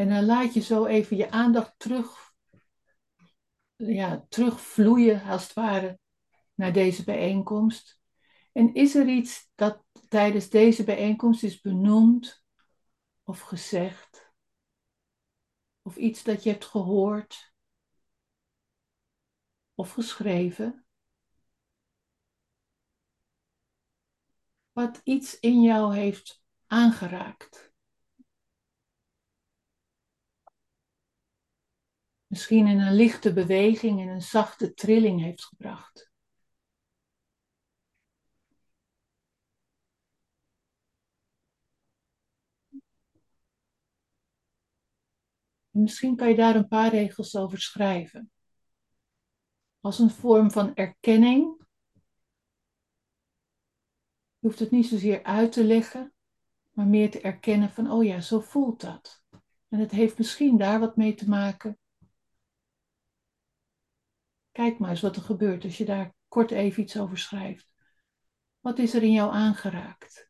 En dan laat je zo even je aandacht terug, ja, terugvloeien, als het ware, naar deze bijeenkomst. En is er iets dat tijdens deze bijeenkomst is benoemd of gezegd? Of iets dat je hebt gehoord of geschreven? Wat iets in jou heeft aangeraakt? Misschien in een lichte beweging, in een zachte trilling heeft gebracht. En misschien kan je daar een paar regels over schrijven. Als een vorm van erkenning. Je hoeft het niet zozeer uit te leggen, maar meer te erkennen van, oh ja, zo voelt dat. En het heeft misschien daar wat mee te maken. Kijk maar eens wat er gebeurt als je daar kort even iets over schrijft. Wat is er in jou aangeraakt?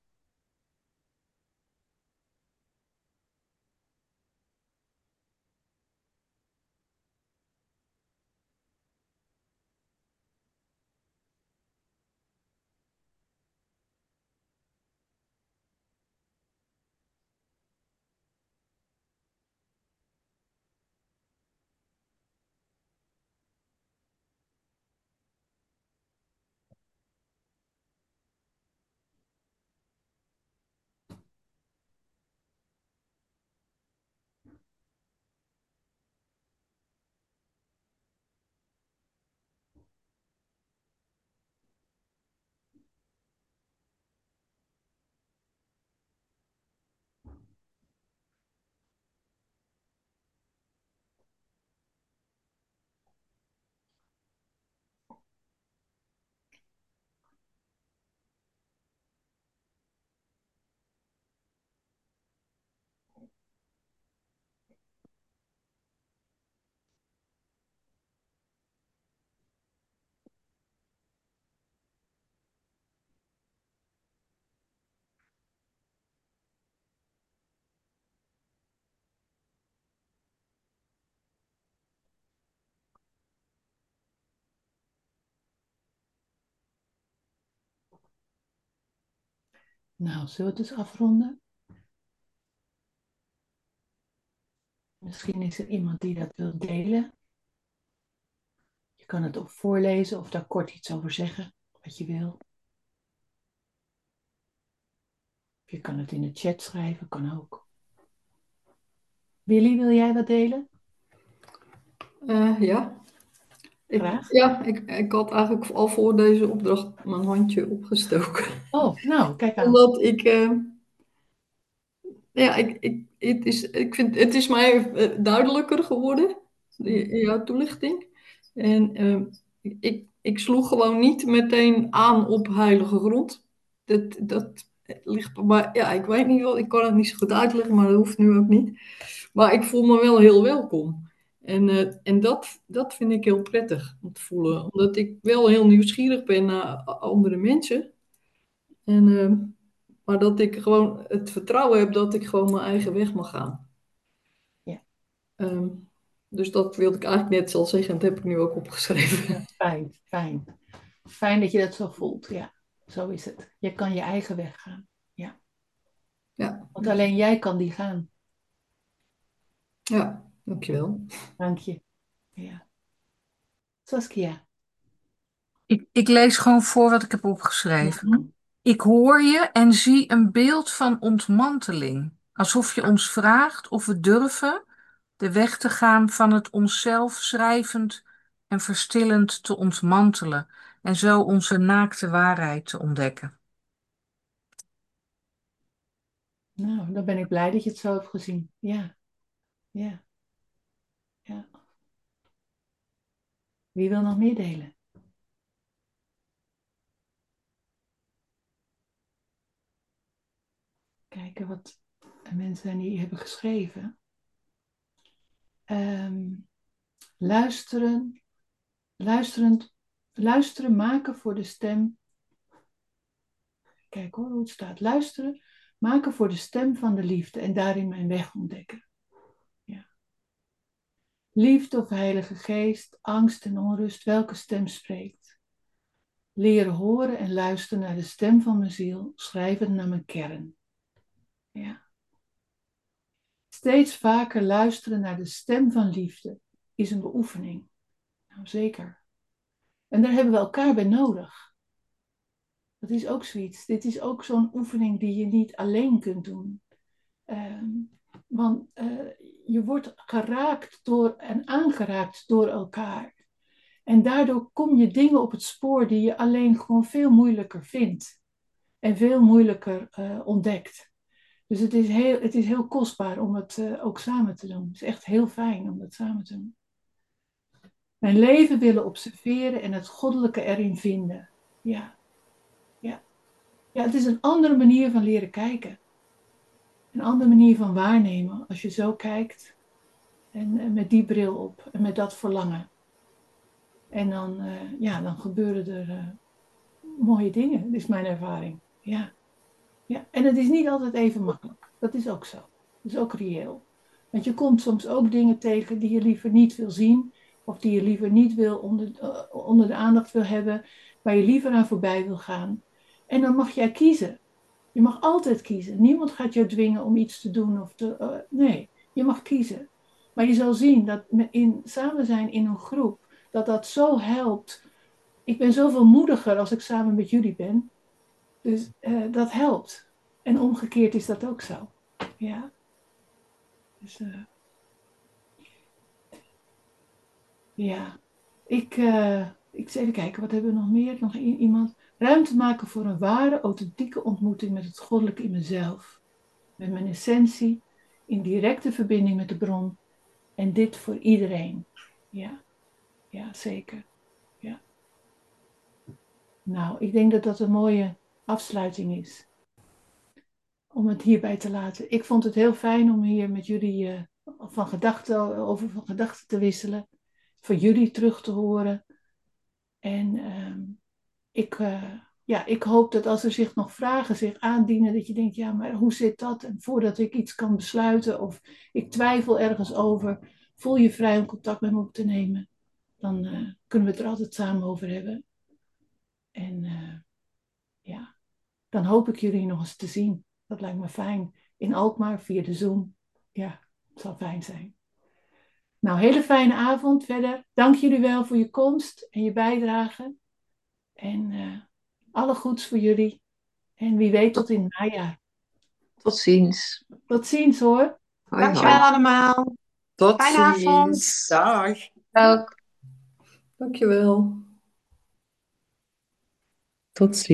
Nou, zullen we het dus afronden? Misschien is er iemand die dat wil delen. Je kan het ook voorlezen of daar kort iets over zeggen, wat je wil. Of je kan het in de chat schrijven, kan ook. Willy, wil jij wat delen? Uh, ja. Ik, Graag. ja, ik, ik had eigenlijk al voor deze opdracht mijn handje opgestoken. Oh, nou, kijk aan. Omdat ik... Uh, ja, ik, ik, het, is, ik vind, het is mij duidelijker geworden, in jouw toelichting. En uh, ik, ik sloeg gewoon niet meteen aan op heilige grond. Dat, dat ligt bij mij, ja, ik weet niet wel, ik kan het niet zo goed uitleggen, maar dat hoeft nu ook niet. Maar ik voel me wel heel welkom. En, uh, en dat, dat vind ik heel prettig om te voelen, omdat ik wel heel nieuwsgierig ben naar andere mensen. En, uh, maar dat ik gewoon het vertrouwen heb dat ik gewoon mijn eigen weg mag gaan. Ja. Um, dus dat wilde ik eigenlijk net al zeggen en dat heb ik nu ook opgeschreven. Ja, fijn, fijn. Fijn dat je dat zo voelt, ja. Zo is het. Je kan je eigen weg gaan. Ja. Ja. Want alleen jij kan die gaan. Ja, dankjewel. Dank je. Ja. Saskia. Ik, ik lees gewoon voor wat ik heb opgeschreven. Mm-hmm. Ik hoor je en zie een beeld van ontmanteling. Alsof je ons vraagt of we durven de weg te gaan van het onszelf schrijvend en verstillend te ontmantelen. En zo onze naakte waarheid te ontdekken. Nou, dan ben ik blij dat je het zo hebt gezien. Ja. Ja. Ja. Wie wil nog meer delen? Kijken wat mensen die hebben geschreven. Um, luisteren, luisterend, luisteren, maken voor de stem. Kijk hoor hoe het staat. Luisteren, maken voor de stem van de liefde en daarin mijn weg ontdekken. Liefde of Heilige Geest, angst en onrust, welke stem spreekt? Leren horen en luisteren naar de stem van mijn ziel, schrijvend naar mijn kern. Ja. Steeds vaker luisteren naar de stem van liefde is een beoefening. Nou, zeker. En daar hebben we elkaar bij nodig. Dat is ook zoiets. Dit is ook zo'n oefening die je niet alleen kunt doen. Um, want uh, je wordt geraakt door en aangeraakt door elkaar. En daardoor kom je dingen op het spoor die je alleen gewoon veel moeilijker vindt. En veel moeilijker uh, ontdekt. Dus het is, heel, het is heel kostbaar om het uh, ook samen te doen. Het is echt heel fijn om dat samen te doen. Mijn leven willen observeren en het goddelijke erin vinden. Ja. Ja. Ja, het is een andere manier van leren kijken. Een andere manier van waarnemen. Als je zo kijkt. En, en met die bril op. En met dat verlangen. En dan, uh, ja, dan gebeuren er uh, mooie dingen. Dat is mijn ervaring. Ja. Ja. En het is niet altijd even makkelijk. Dat is ook zo. Dat is ook reëel. Want je komt soms ook dingen tegen die je liever niet wil zien. Of die je liever niet wil onder, uh, onder de aandacht wil hebben. Waar je liever aan voorbij wil gaan. En dan mag jij kiezen. Je mag altijd kiezen. Niemand gaat je dwingen om iets te doen. Of te, uh, nee, je mag kiezen. Maar je zal zien dat in, samen zijn in een groep, dat dat zo helpt. Ik ben zoveel moediger als ik samen met jullie ben. Dus uh, dat helpt. En omgekeerd is dat ook zo. Ja. Dus, uh, ja. Ik, uh, ik zal even kijken, wat hebben we nog meer? Nog i- iemand? Ruimte maken voor een ware, authentieke ontmoeting met het goddelijke in mezelf. Met mijn essentie, in directe verbinding met de bron. En dit voor iedereen. Ja, ja, zeker. Ja. Nou, ik denk dat dat een mooie afsluiting is. Om het hierbij te laten. Ik vond het heel fijn om hier met jullie uh, van gedachten, over van gedachten te wisselen. Voor jullie terug te horen. En uh, ik, uh, ja, ik hoop dat als er zich nog vragen zich aandienen, dat je denkt, ja, maar hoe zit dat? En voordat ik iets kan besluiten of ik twijfel ergens over, voel je vrij om contact met me op te nemen. Dan uh, kunnen we het er altijd samen over hebben. En uh, ja, dan hoop ik jullie nog eens te zien. Dat lijkt me fijn. In Alkmaar via de Zoom. Ja, het zal fijn zijn. Nou, hele fijne avond verder. Dank jullie wel voor je komst en je bijdrage. En uh, alle goeds voor jullie. En wie weet tot in het najaar. Tot ziens. Tot ziens hoor. Hoi, Dankjewel hoi. allemaal. Tot Fijne avond. ziens. Dag. Ook. Dankjewel. Tot ziens.